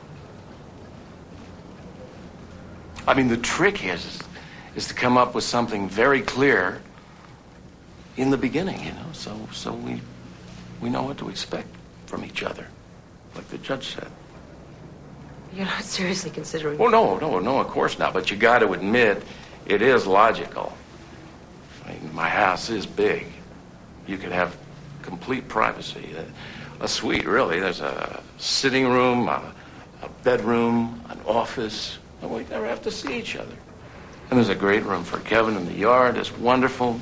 I mean, the trick is to come up with something very clear in the beginning, you know, so we know what to expect from each other, like the judge said. You're not seriously considering... Oh, no, of course not. But you got to admit, it is logical. I mean, my house is big. You could have complete privacy. A suite, really. There's a sitting room, a bedroom, an office. And we never have to see each other. And there's a great room for Kevin in the yard. It's wonderful.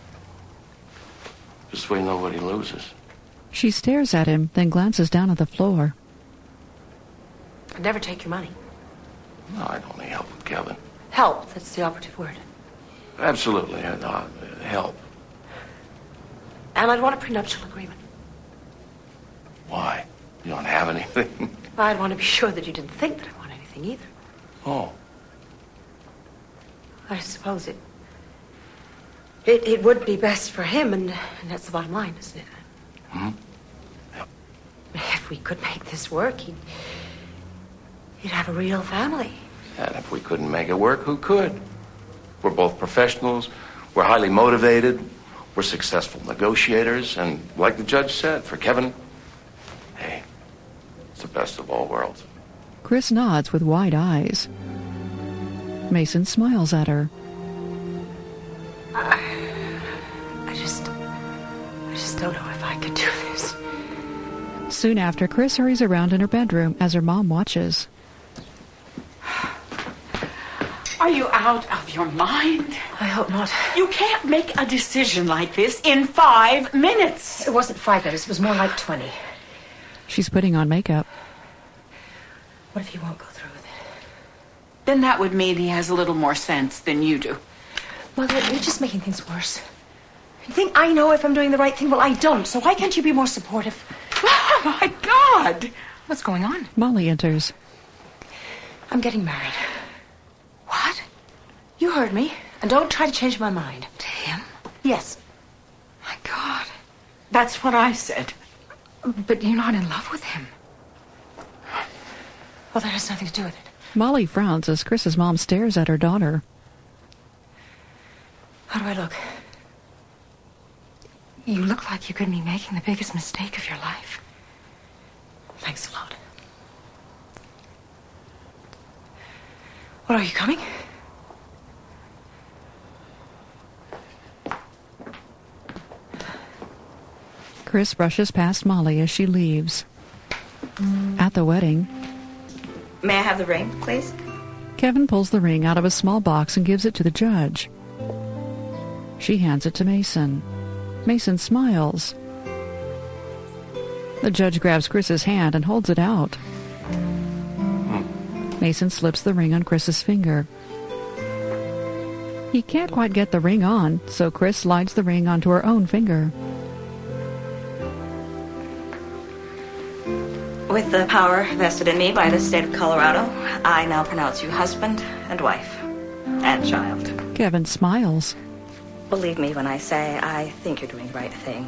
This way nobody loses. She stares at him, then glances down at the floor. I'd never take your money. No, I'd only help with Kevin. Help, that's the operative word. Absolutely. Help. And I'd want a prenuptial agreement. Why? You don't have anything? I'd want to be sure that you didn't think that I want anything either. Oh. I suppose it would be best for him, and that's the bottom line, isn't it? Hmm? Yep. If we could make this work, he'd have a real family. And if we couldn't make it work, who could? We're both professionals. We're highly motivated. We're successful negotiators. And like the judge said, for Kevin, hey, it's the best of all worlds. Chris nods with wide eyes. Mason smiles at her. I just don't know if I could do this. Soon after, Chris hurries around in her bedroom as her mom watches. Are you out of your mind? I hope not. You can't make a decision like this in 5 minutes. It wasn't 5 minutes. It was more like 20. She's putting on makeup. What if he won't go through with it? Then that would mean he has a little more sense than you do. Mother, you're just making things worse. You think I know if I'm doing the right thing? Well, I don't. So why can't you be more supportive? Oh, my God! What's going on? Molly enters. I'm getting married. What? You heard me. And don't try to change my mind. To him? Yes. My God. That's what I said. But you're not in love with him. Well, that has nothing to do with it. Molly frowns as Chris's mom stares at her daughter. How do I look? thought you could be making the biggest mistake of your life. Thanks a lot. What, are you coming? Chris brushes past Molly as she leaves. At the wedding, May I have the ring, please? Kevin pulls the ring out of a small box and gives it to the judge. She hands it to Mason. Mason smiles. The judge grabs Chris's hand and holds it out. Mason slips the ring on Chris's finger. He can't quite get the ring on, so Chris slides the ring onto her own finger. With the power vested in me by the state of Colorado, I now pronounce you husband and wife and child. Kevin smiles. Believe me when I say I think you're doing the right thing.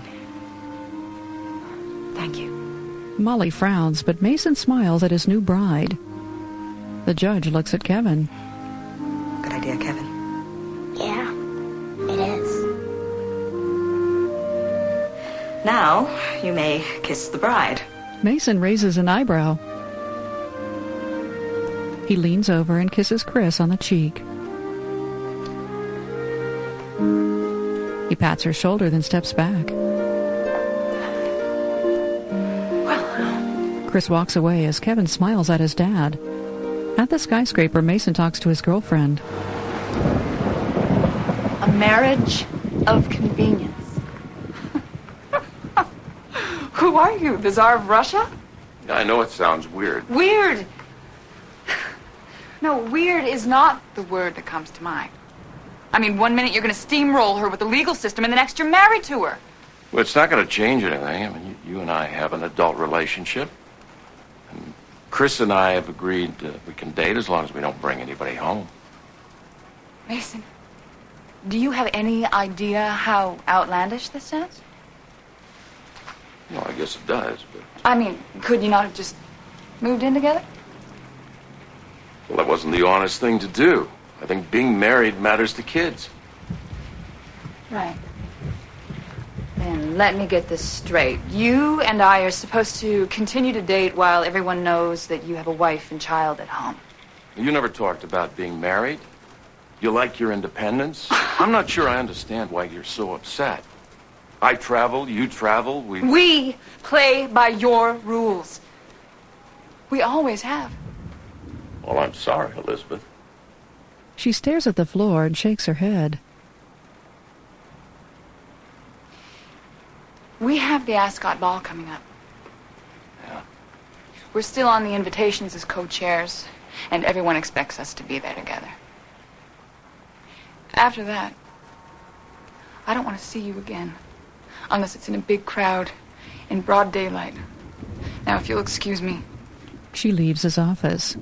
Thank you. Molly frowns, but Mason smiles at his new bride. The judge looks at Kevin. Good idea, Kevin. Yeah, it is. Now, you may kiss the bride. Mason raises an eyebrow. He leans over and kisses Chris on the cheek. He pats her shoulder, then steps back. Chris walks away as Kevin smiles at his dad. At the skyscraper, Mason talks to his girlfriend. A marriage of convenience. Who are you, the Tsar of Russia? I know it sounds weird. Weird. No, weird is not the word that comes to mind. I mean, one minute you're going to steamroll her with the legal system, and the next you're married to her. Well, it's not going to change anything. I mean, you and I have an adult relationship. And Chris and I have agreed we can date as long as we don't bring anybody home. Mason, do you have any idea how outlandish this sounds? Well, I guess it does, but... I mean, could you not have just moved in together? Well, that wasn't the honest thing to do. I think being married matters to kids. Right. Then let me get this straight. You and I are supposed to continue to date while everyone knows that you have a wife and child at home. You never talked about being married. You like your independence. I'm not sure I understand why you're so upset. I travel, you travel, We play by your rules. We always have. Well, I'm sorry, Elizabeth. She stares at the floor and shakes her head. We have the Ascot Ball coming up. Yeah. We're still on the invitations as co-chairs, and everyone expects us to be there together. After that, I don't want to see you again, unless it's in a big crowd, in broad daylight. Now, if you'll excuse me. She leaves his office.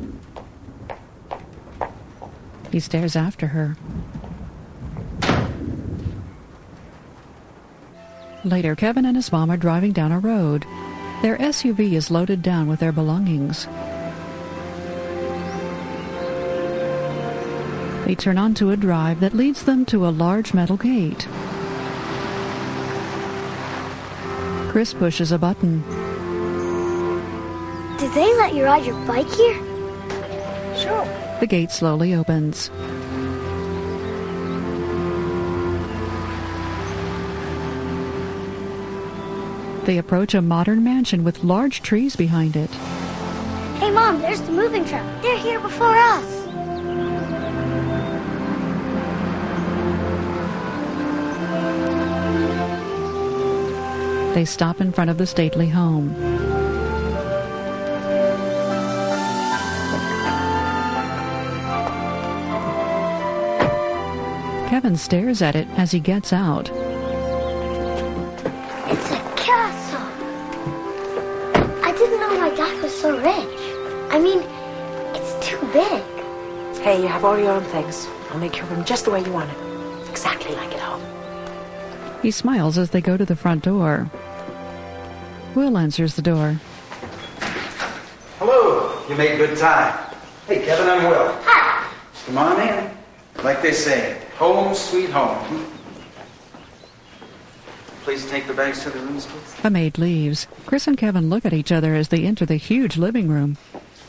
He stares after her. Later, Kevin and his mom are driving down a road. Their SUV is loaded down with their belongings. They turn onto a drive that leads them to a large metal gate. Chris pushes a button. Did they let you ride your bike here? Sure. The gate slowly opens. They approach a modern mansion with large trees behind it. Hey, Mom, there's the moving truck. They're here before us. They stop in front of the stately home. Kevin stares at it as he gets out. It's a castle. I didn't know my dad was so rich. I mean, it's too big. Hey, you have all your own things. I'll make your room just the way you want it. Exactly like at home. He smiles as they go to the front door. Will answers the door. Hello. You made good time. Hey, Kevin, I'm Will. Hi. Come on in. Like they say, home sweet home. Please take the bags to the rooms, please. A maid leaves. Chris and Kevin look at each other as they enter the huge living room.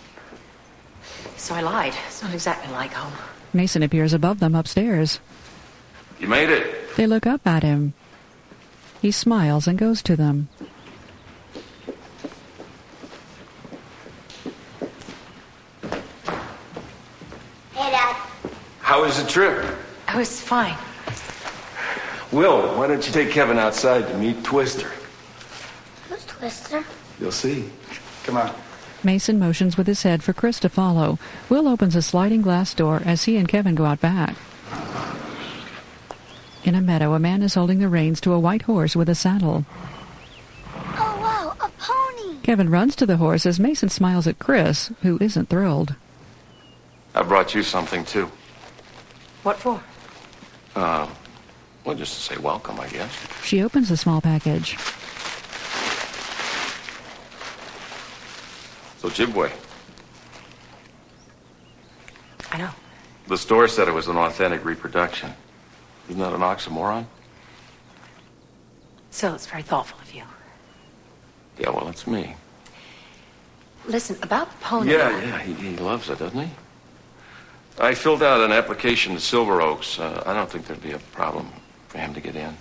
So I lied. It's not exactly like home. Mason appears above them upstairs. You made it. They look up at him. He smiles and goes to them. Hey, Dad. How was the trip? I was fine. Will, why don't you take Kevin outside to meet Twister? Who's Twister? You'll see. Come on. Mason motions with his head for Chris to follow. Will opens a sliding glass door as he and Kevin go out back. In a meadow, a man is holding the reins to a white horse with a saddle. Oh, wow, a pony! Kevin runs to the horse as Mason smiles at Chris, who isn't thrilled. I brought you something, too. What for? Well, just to say welcome, I guess. She opens the small package. So, Ojibwe. I know. The store said it was an authentic reproduction. Isn't that an oxymoron? Still, it's very thoughtful of you. Yeah, well, it's me. Listen, about the pony... Yeah, he loves it, doesn't he? I filled out an application to Silver Oaks. I don't think there'd be a problem for him to get in.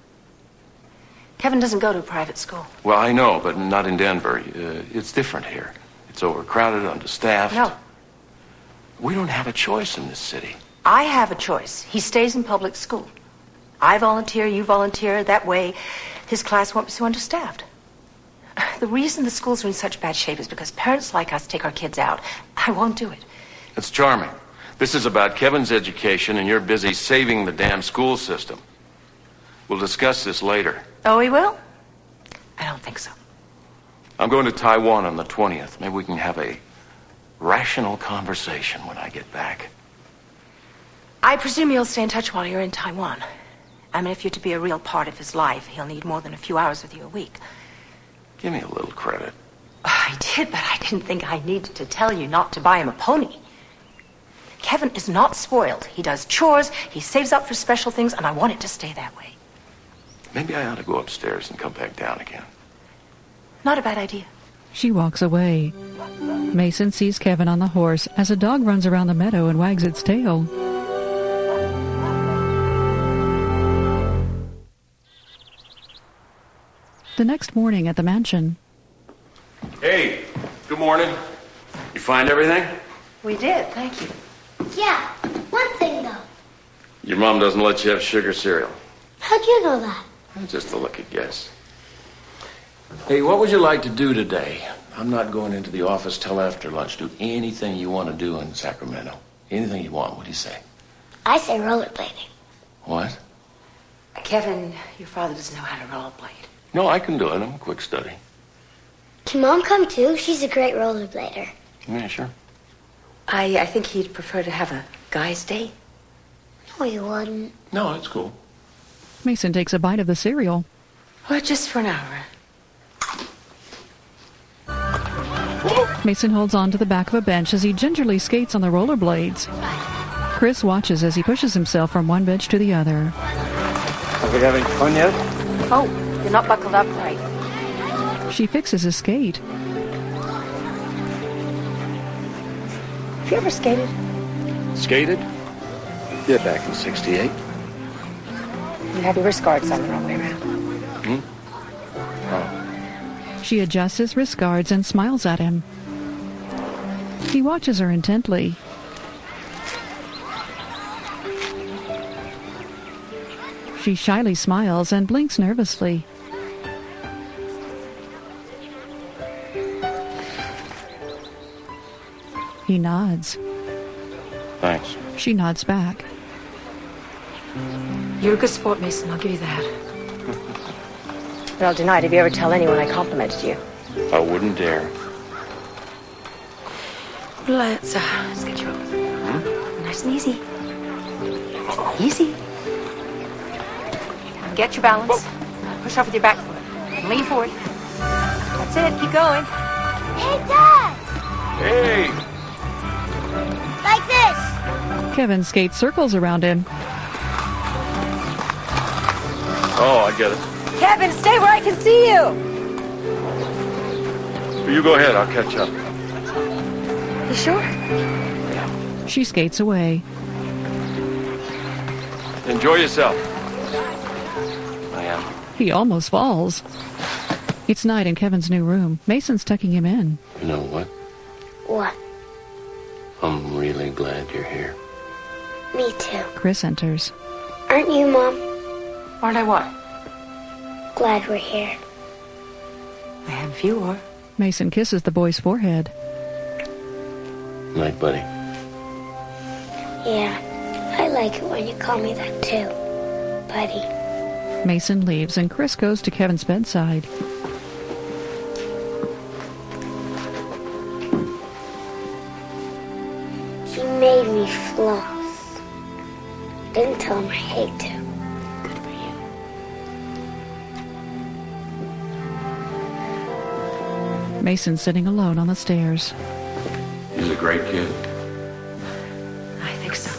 Kevin doesn't go to a private school. Well, I know, but not in Denver. It's different here. It's overcrowded, understaffed. No. We don't have a choice in this city. I have a choice. He stays in public school. I volunteer, you volunteer. That way, his class won't be so understaffed. The reason the schools are in such bad shape is because parents like us take our kids out. I won't do it. It's charming. This is about Kevin's education, and you're busy saving the damn school system. We'll discuss this later. Oh, he will? I don't think so. I'm going to Taiwan on the 20th. Maybe we can have a rational conversation when I get back. I presume you'll stay in touch while you're in Taiwan. I mean, if you're to be a real part of his life, he'll need more than a few hours with you a week. Give me a little credit. I did, but I didn't think I needed to tell you not to buy him a pony. Kevin is not spoiled. He does chores, he saves up for special things, and I want it to stay that way. Maybe I ought to go upstairs and come back down again. Not a bad idea. She walks away. Mason sees Kevin on the horse as a dog runs around the meadow and wags its tail. The next morning at the mansion. Hey, good morning. You find everything? We did, thank you. Yeah, one thing though. Your mom doesn't let you have sugar cereal. How'd you know that? Just a lucky guess. Hey, what would you like to do today? I'm not going into the office till after lunch. Do anything you want to do in Sacramento. Anything you want. What do you say? I say rollerblading. What? Kevin, your father doesn't know how to rollerblade. No, I can do it. I'm a quick study. Can Mom come too? She's a great rollerblader. Yeah, sure. I think he'd prefer to have a guy's date. No, you wouldn't. No, it's cool. Mason takes a bite of the cereal. Well, just for an hour. Mason holds on to the back of a bench as he gingerly skates on the rollerblades. Chris watches as he pushes himself from one bench to the other. Are we having fun yet? Oh, you're not buckled up right. She fixes his skate. Have you ever skated? Skated? Yeah, back in '68. You have your wrist guards on the wrong way around. She adjusts his wrist guards and smiles at him. He watches her intently. She shyly smiles and blinks nervously. He nods. Thanks. She nods back. You're a good sport, Mason. I'll give you that. But I'll deny it if you ever tell anyone I complimented you. I wouldn't dare. Let's get you over. Nice and easy. Easy. Get your balance. Push off with your back foot. Lean forward. That's it. Keep going. Hey, Dad! Hey! Like this. Kevin skates circles around him. Oh, I get it. Kevin, stay where I can see you. You go ahead. I'll catch up. You sure? She skates away. Enjoy yourself. I am. He almost falls. It's night in Kevin's new room. Mason's tucking him in. You know what? What? I'm really glad you're here. Me too. Chris enters. Aren't you, Mom? Aren't I what? Glad we're here. I am if you are. Mason kisses the boy's forehead. Night, buddy. Yeah, I like it when you call me that too, buddy. Mason leaves and Chris goes to Kevin's bedside. He made me floss. Didn't tell him I hate to. Good for you. Mason's sitting alone on the stairs. He's a great kid. I think so.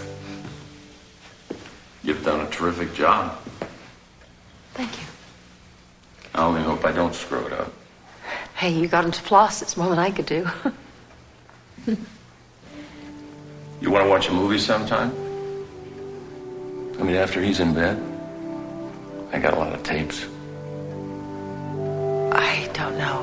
You've done a terrific job. Thank you. I only hope I don't screw it up. Hey, you got him to floss. It's more than I could do. You want to watch a movie sometime? I mean, after he's in bed? I got a lot of tapes. I don't know.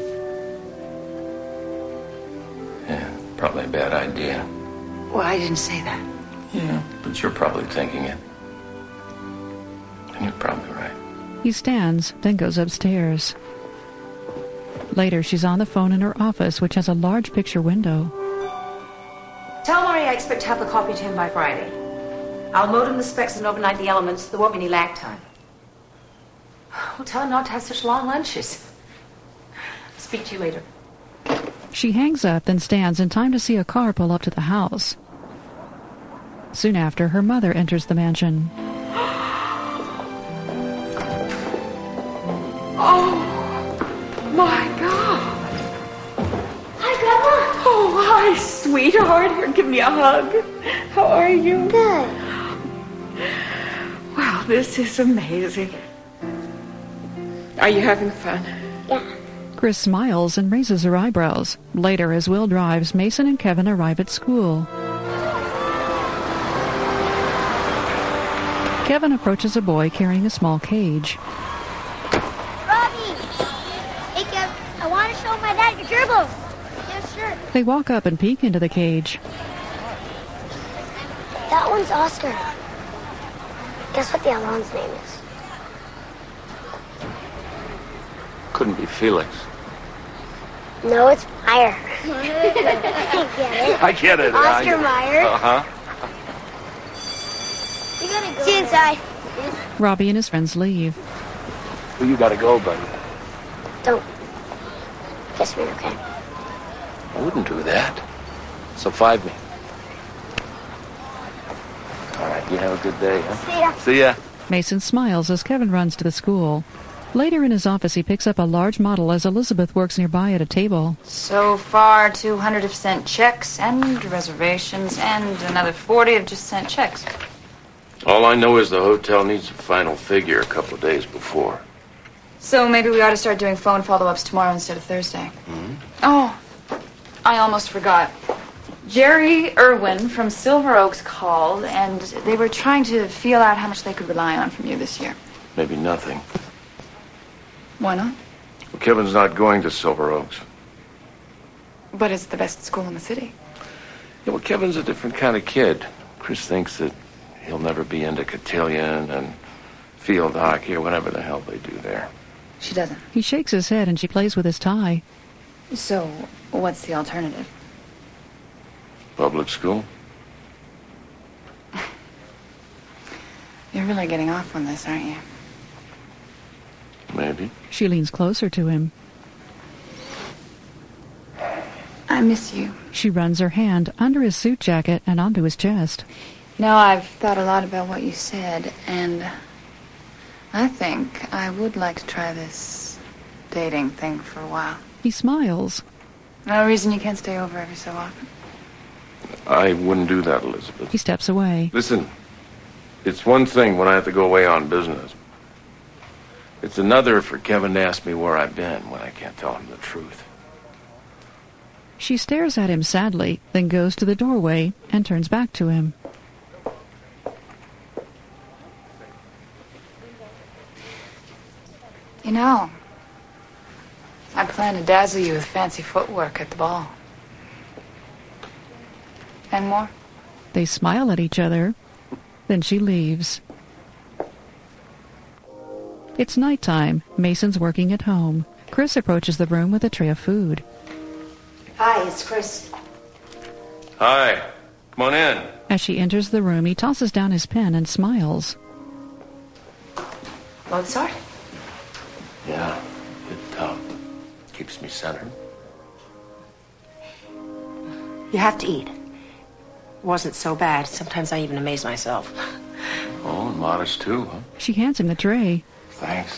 Yeah, probably a bad idea. Well, I didn't say that. Yeah, but you're probably thinking it. And you're probably right. He stands, then goes upstairs. Later, she's on the phone in her office, which has a large picture window. Tell Murray I expect to have the copy to him by Friday. I'll modem the specs and overnight the elements. There won't be any lag time. Well, tell him not to have such long lunches. Speak to you later. She hangs up, then stands in time to see a car pull up to the house. Soon after, her mother enters the mansion. Oh, my God. Hi, Grandma. Oh, hi, sweetheart. Here, give me a hug. How are you? Good. Wow, this is amazing. Are you having fun? Yeah. Chris smiles and raises her eyebrows. Later, as Will drives, Mason and Kevin arrive at school. Kevin approaches a boy carrying a small cage. Robbie! Hey, Kev, I want to show my dad your gerbils. Yeah, sure. They walk up and peek into the cage. That one's Oscar. Guess what the other one's name is? Couldn't be Felix. No, it's Meyer. I get it. I get it. Oscar Meyer. Uh-huh. You gotta go. See you inside. Robbie and his friends leave. Well, you gotta go, buddy. Don't kiss me, okay? I wouldn't do that. So 5 me. All right, you have a good day, huh? See ya. See ya. Mason smiles as Kevin runs to the school. Later in his office, he picks up a large model as Elizabeth works nearby at a table. So far, 200 have sent checks and reservations, and another 40 have just sent checks. All I know is the hotel needs a final figure a couple of days before. So maybe we ought to start doing phone follow-ups tomorrow instead of Thursday. Mm-hmm. Oh, I almost forgot. Jerry Irwin from Silver Oaks called, and they were trying to feel out how much they could rely on from you this year. Maybe nothing. Why not? Well, Kevin's not going to Silver Oaks. But it's the best school in the city. Yeah, well, Kevin's a different kind of kid. Chris thinks that he'll never be into cotillion and field hockey or whatever the hell they do there. She doesn't. He shakes his head and she plays with his tie. So, what's the alternative? Public school? You're really getting off on this, aren't you? Maybe. She leans closer to him. I miss you. She runs her hand under his suit jacket and onto his chest. You know, I've thought a lot about what you said, and I think I would like to try this dating thing for a while. He smiles. No reason you can't stay over every so often. I wouldn't do that, Elizabeth. He steps away. Listen, it's one thing when I have to go away on business. It's another for Kevin to ask me where I've been when I can't tell him the truth. She stares at him sadly, then goes to the doorway and turns back to him. You know, I plan to dazzle you with fancy footwork at the ball. And more? They smile at each other. Then she leaves. It's nighttime. Mason's working at home. Chris approaches the room with a tray of food. Hi, it's Chris. Hi. Come on in. As she enters the room, he tosses down his pen and smiles. Mozart? Yeah, it keeps me centered. You have to eat. Wasn't so bad. Sometimes I even amaze myself. Oh, and modest too, huh? She hands him the tray. Thanks.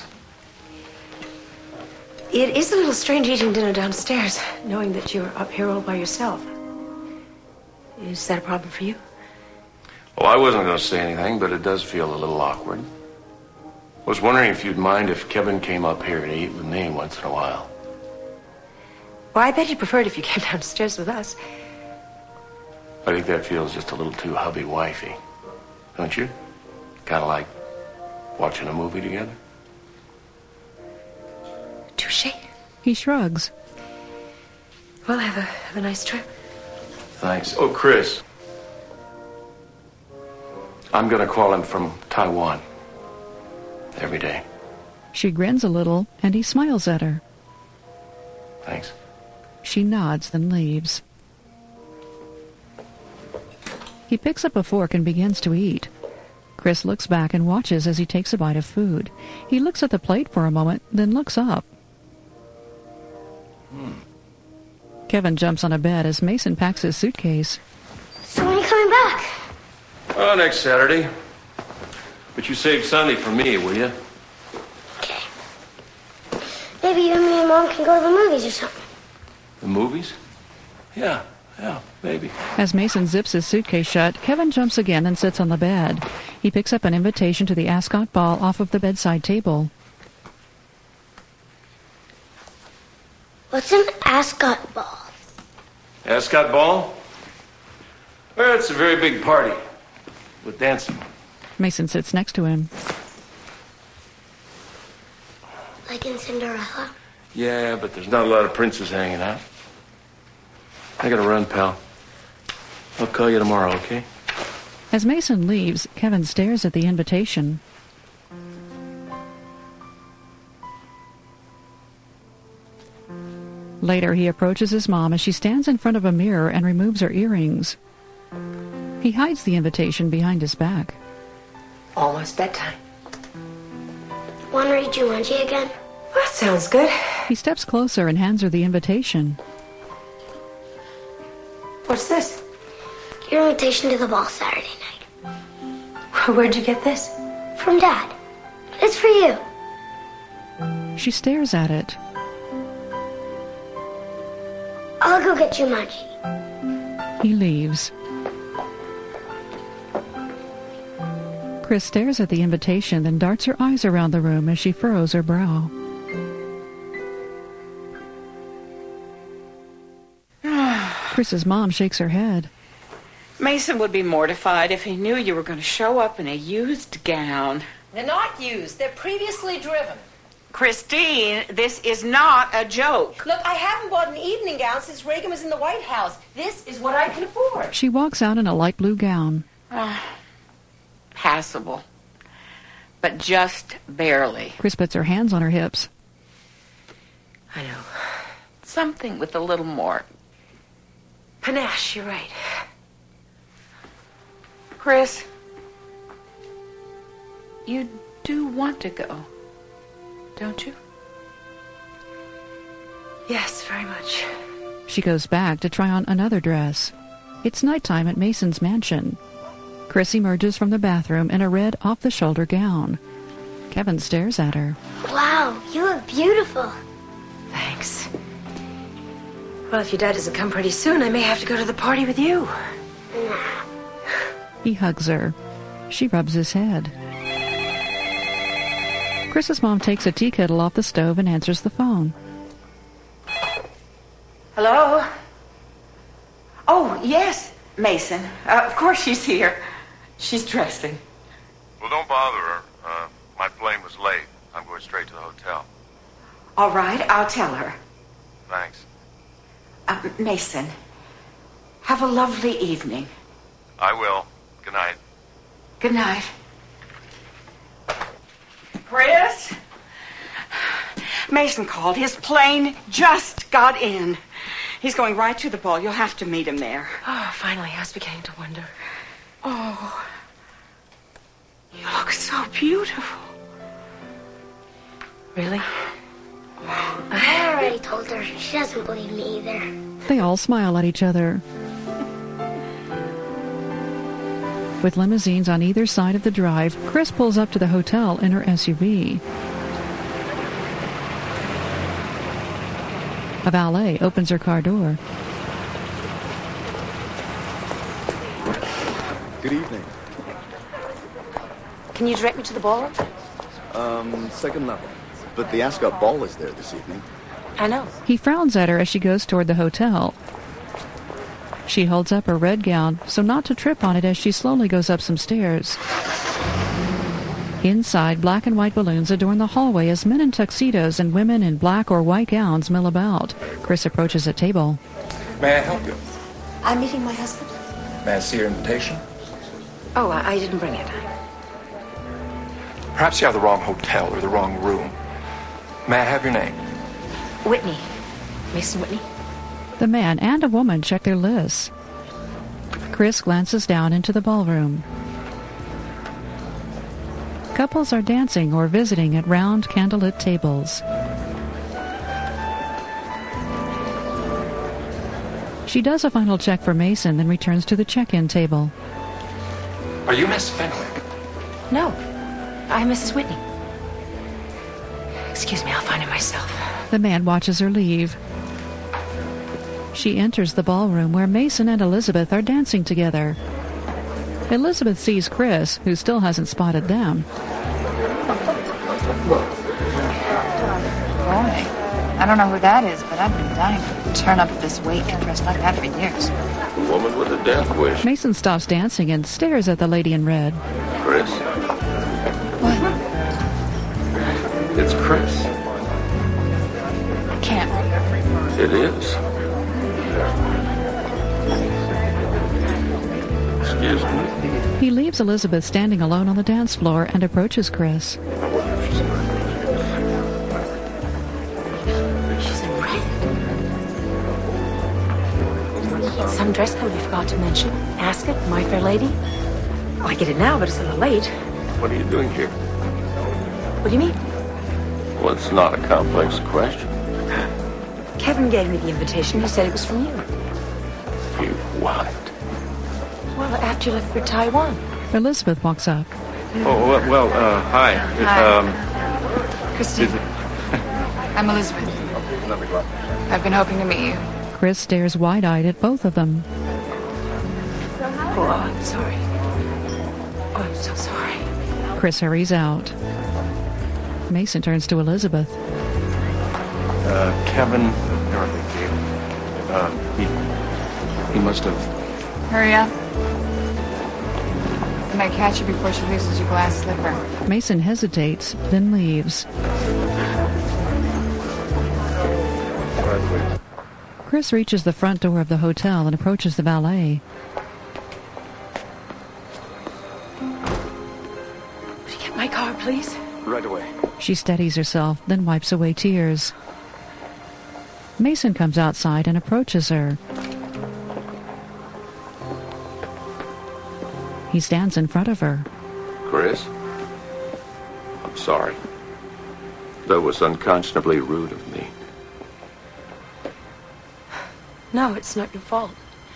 It is a little strange eating dinner downstairs, knowing that you're up here all by yourself. Is that a problem for you? Well, I wasn't going to say anything, but it does feel a little awkward. I was wondering if you'd mind if Kevin came up here to eat with me once in a while. Well, I bet you'd prefer it if you came downstairs with us. I think that feels just a little too hubby-wifey. Don't you? Kind of like watching a movie together. Touche. He shrugs. Well, have a nice trip. Thanks. Oh, Chris. I'm going to call him from Taiwan. Every day. She grins a little, and he smiles at her. Thanks. She nods, then leaves. He picks up a fork and begins to eat. Chris looks back and watches as he takes a bite of food. He looks at the plate for a moment, then looks up. Kevin jumps on a bed as Mason packs his suitcase. So when are you coming back? Oh, next Saturday. But you save Sunday for me, will you? Okay. Maybe you and me and Mom can go to the movies or something. The movies? Yeah, maybe. As Mason zips his suitcase shut, Kevin jumps again and sits on the bed. He picks up an invitation to the Ascot Ball off of the bedside table. What's an Ascot Ball? Ascot Ball? Well, it's a very big party with dancing. Mason sits next to him. Like in Cinderella? Yeah, but there's not a lot of princes hanging out. I gotta run, pal. I'll call you tomorrow, okay? As Mason leaves, Kevin stares at the invitation. Later, he approaches his mom as she stands in front of a mirror and removes her earrings. He hides the invitation behind his back. Almost bedtime. Want to read Jumanji again? Well, that sounds good. He steps closer and hands her the invitation. What's this? Your invitation to the ball Saturday night. Where'd you get this? From Dad. It's for you. She stares at it. I'll go get Jumanji. He leaves. Chris stares at the invitation, then darts her eyes around the room as she furrows her brow. Chris's mom shakes her head. Mason would be mortified if he knew you were going to show up in a used gown. They're not used. They're previously driven. Christine, this is not a joke. Look, I haven't bought an evening gown since Reagan was in the White House. This is what I can afford. She walks out in a light blue gown. Passable. But just barely. Chris puts her hands on her hips. I know. Something with a little more Panache, you're right. Chris, you do want to go, don't you? Yes, very much. She goes back to try on another dress. It's nighttime at Mason's mansion. Chris emerges from the bathroom in a red off-the-shoulder gown. Kevin stares at her. Wow, you look beautiful. Thanks. Well, if your dad doesn't come pretty soon, I may have to go to the party with you. Nah. He hugs her. She rubs his head. Chris's mom takes a tea kettle off the stove and answers the phone. Hello? Oh, yes, Mason. Of course she's here. She's dressing. Well, don't bother her. My plane was late. I'm going straight to the hotel. All right, I'll tell her. Thanks. Mason, have a lovely evening. I will. Good night. Good night. Chris? Mason called. His plane just got in. He's going right to the ball. You'll have to meet him there. Oh, finally, I was beginning to wonder. Oh, you look so beautiful. Really? I already told her. She doesn't believe me either. They all smile at each other. With limousines on either side of the drive, Chris pulls up to the hotel in her SUV. A valet opens her car door. Good evening. Can you direct me to the ballroom? Second level. But the Ascot Ball is there this evening. I know. He frowns at her as she goes toward the hotel. She holds up her red gown so not to trip on it as she slowly goes up some stairs. Inside, black and white balloons adorn the hallway as men in tuxedos and women in black or white gowns mill about. Chris approaches a table. May I help you? I'm meeting my husband. May I see your invitation? Oh, I didn't bring it. Perhaps you have the wrong hotel or the wrong room. May I have your name? Whitney. Mason Whitney. The man and a woman check their lists. Chris glances down into the ballroom. Couples are dancing or visiting at round candlelit tables. She does a final check for Mason, then returns to the check-in table. Are you Miss Fenwick? No, I'm Mrs. Whitney. Excuse me, I'll find it myself. The man watches her leave. She enters the ballroom where Mason and Elizabeth are dancing together. Elizabeth sees Chris, who still hasn't spotted them. Boy, I don't know who that is, but I've been dying to turn up at this wake dressed like that for years. The woman with a death wish. Mason stops dancing and stares at the lady in red. Chris. What? It's Chris. I can't. It is. Excuse me. He leaves Elizabeth standing alone on the dance floor and approaches Chris. She's in red. Some dress code we forgot to mention. Ask it, My Fair Lady. Oh, I get it now, but it's a little late. What are you doing here? What do you mean? Well, it's not a complex question. Kevin gave me the invitation. He said it was from you. You what? Well, after you left for Taiwan. Elizabeth walks up. Oh, well, hi. Hi. Christine. I'm Elizabeth. I've been hoping to meet you. Chris stares wide-eyed at both of them. Oh, I'm sorry. Oh, I'm so sorry. Chris hurries out. Mason turns to Elizabeth. Kevin, he must have... Hurry up. I might catch her before she loses your glass slipper. Mason hesitates, then leaves. Chris reaches the front door of the hotel and approaches the valet. Would you get my car, please? Right away. She steadies herself, then wipes away tears. Mason comes outside and approaches her. He stands in front of her. Chris? I'm sorry. That was unconscionably rude of me. No, it's not your fault.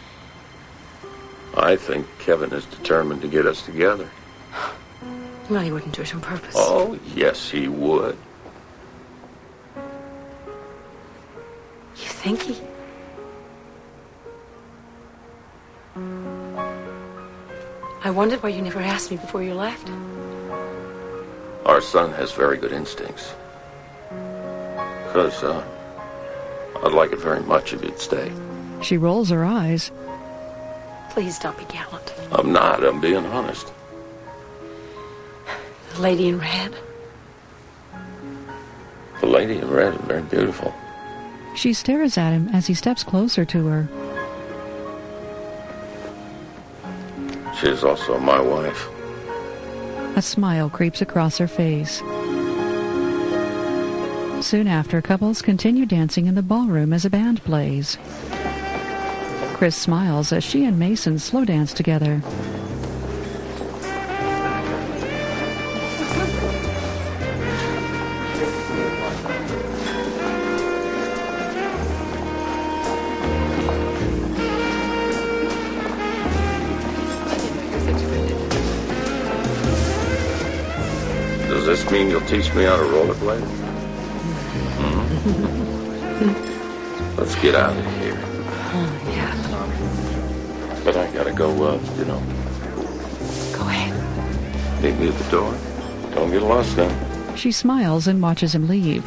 I think Kevin is determined to get us together. Well, he wouldn't do it on purpose. Oh, yes, he would. You think he... I wondered why you never asked me before you left. Our son has very good instincts. Because, I'd like it very much if you'd stay. She rolls her eyes. Please don't be gallant. I'm not. I'm being honest. The lady in red. The lady in red is very beautiful. She stares at him as he steps closer to her. She is also my wife. A smile creeps across her face. Soon after, couples continue dancing in the ballroom as a band plays. Chris smiles as she and Mason slow dance together. Does this mean you'll teach me how to rollerblade? Let's get out of here. Yeah. But I gotta go, Go ahead. meet me at the door. Don't get lost now. She smiles and watches him leave.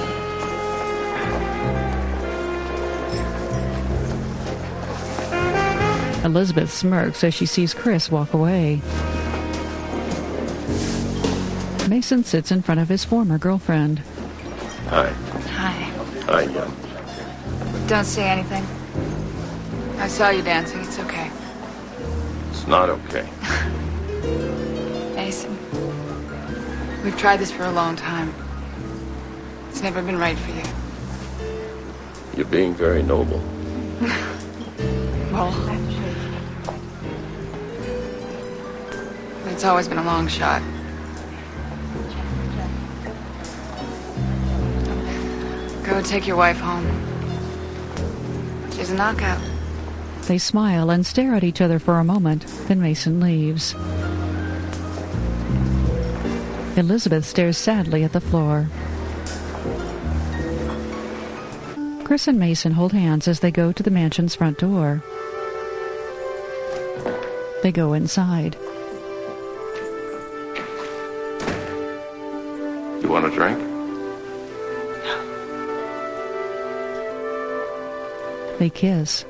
Elizabeth smirks as she sees Chris walk away. Mason sits in front of his former girlfriend. Hi. Hi. Hi, young. Don't say anything. I saw you dancing. It's okay. It's not okay. Mason, we've tried this for a long time. It's never been right for you. You're being very noble. Well, it's always been a long shot. Go take your wife home. She's a knockout. They smile and stare at each other for a moment, then Mason leaves. Elizabeth stares sadly at the floor. Chris and Mason hold hands as they go to the mansion's front door. They go inside. You want a drink? They kiss.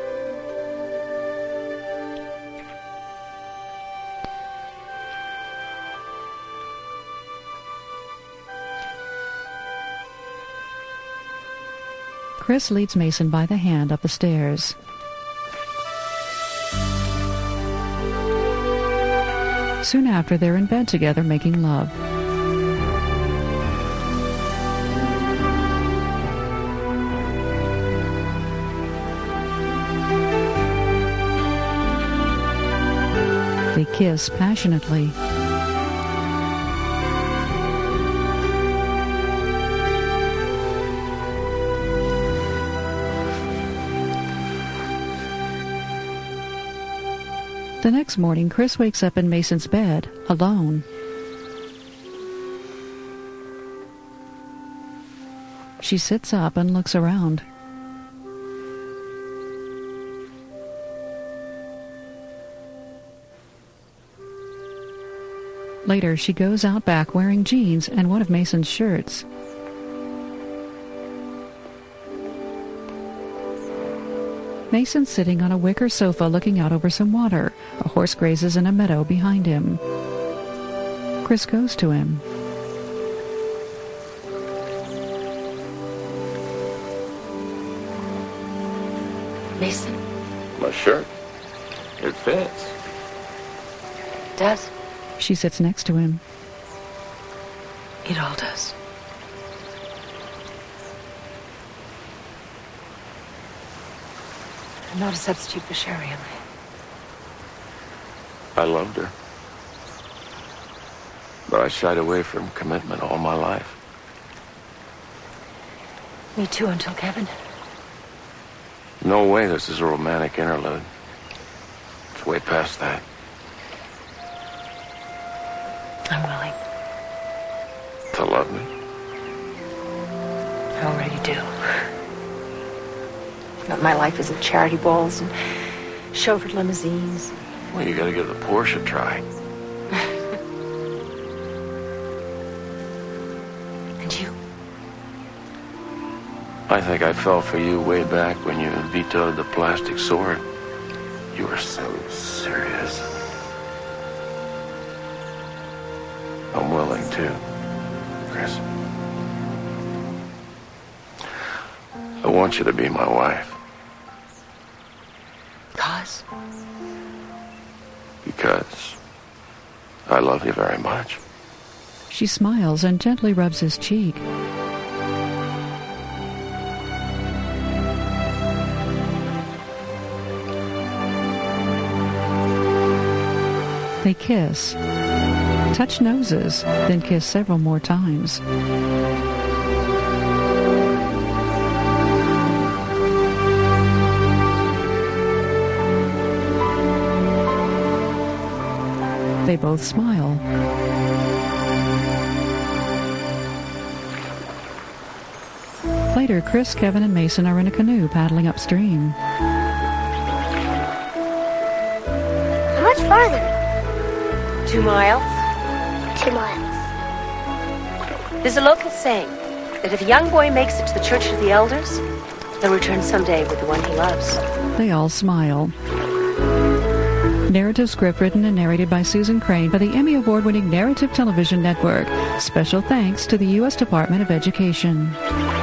Chris leads Mason by the hand up the stairs. Soon after, they're in bed together making love. They kiss passionately. The next morning, Chris wakes up in Mason's bed, alone. She sits up and looks around. Later, she goes out back wearing jeans and one of Mason's shirts. Mason's sitting on a wicker sofa looking out over some water. A horse grazes in a meadow behind him. Chris goes to him. Mason? My shirt. It fits. It does. She sits next to him. It all does. I'm not a substitute for Sherry, am I? I loved her. But I shied away from commitment all my life. Me too, until Kevin. No way this is a romantic interlude. It's way past that. I'm willing. To love me? I already do. But my life isn't charity balls and chauffeured limousines. Well, you gotta give the Porsche a try. I think I fell for you way back when you vetoed the plastic sword. You were so serious. I'm willing to, Chris. I want you to be my wife. Cause? Because I love you very much. She smiles and gently rubs his cheek. They kiss, touch noses, then kiss several more times. They both smile. Later, Chris, Kevin, and Mason are in a canoe paddling upstream. How much farther? 2 miles. 2 miles. There's a local saying that if a young boy makes it to the Church of the Elders, he'll return someday with the one he loves. They all smile. Narrative script written and narrated by Susan Crane for the Emmy Award-winning Narrative Television Network. Special thanks to the U.S. Department of Education.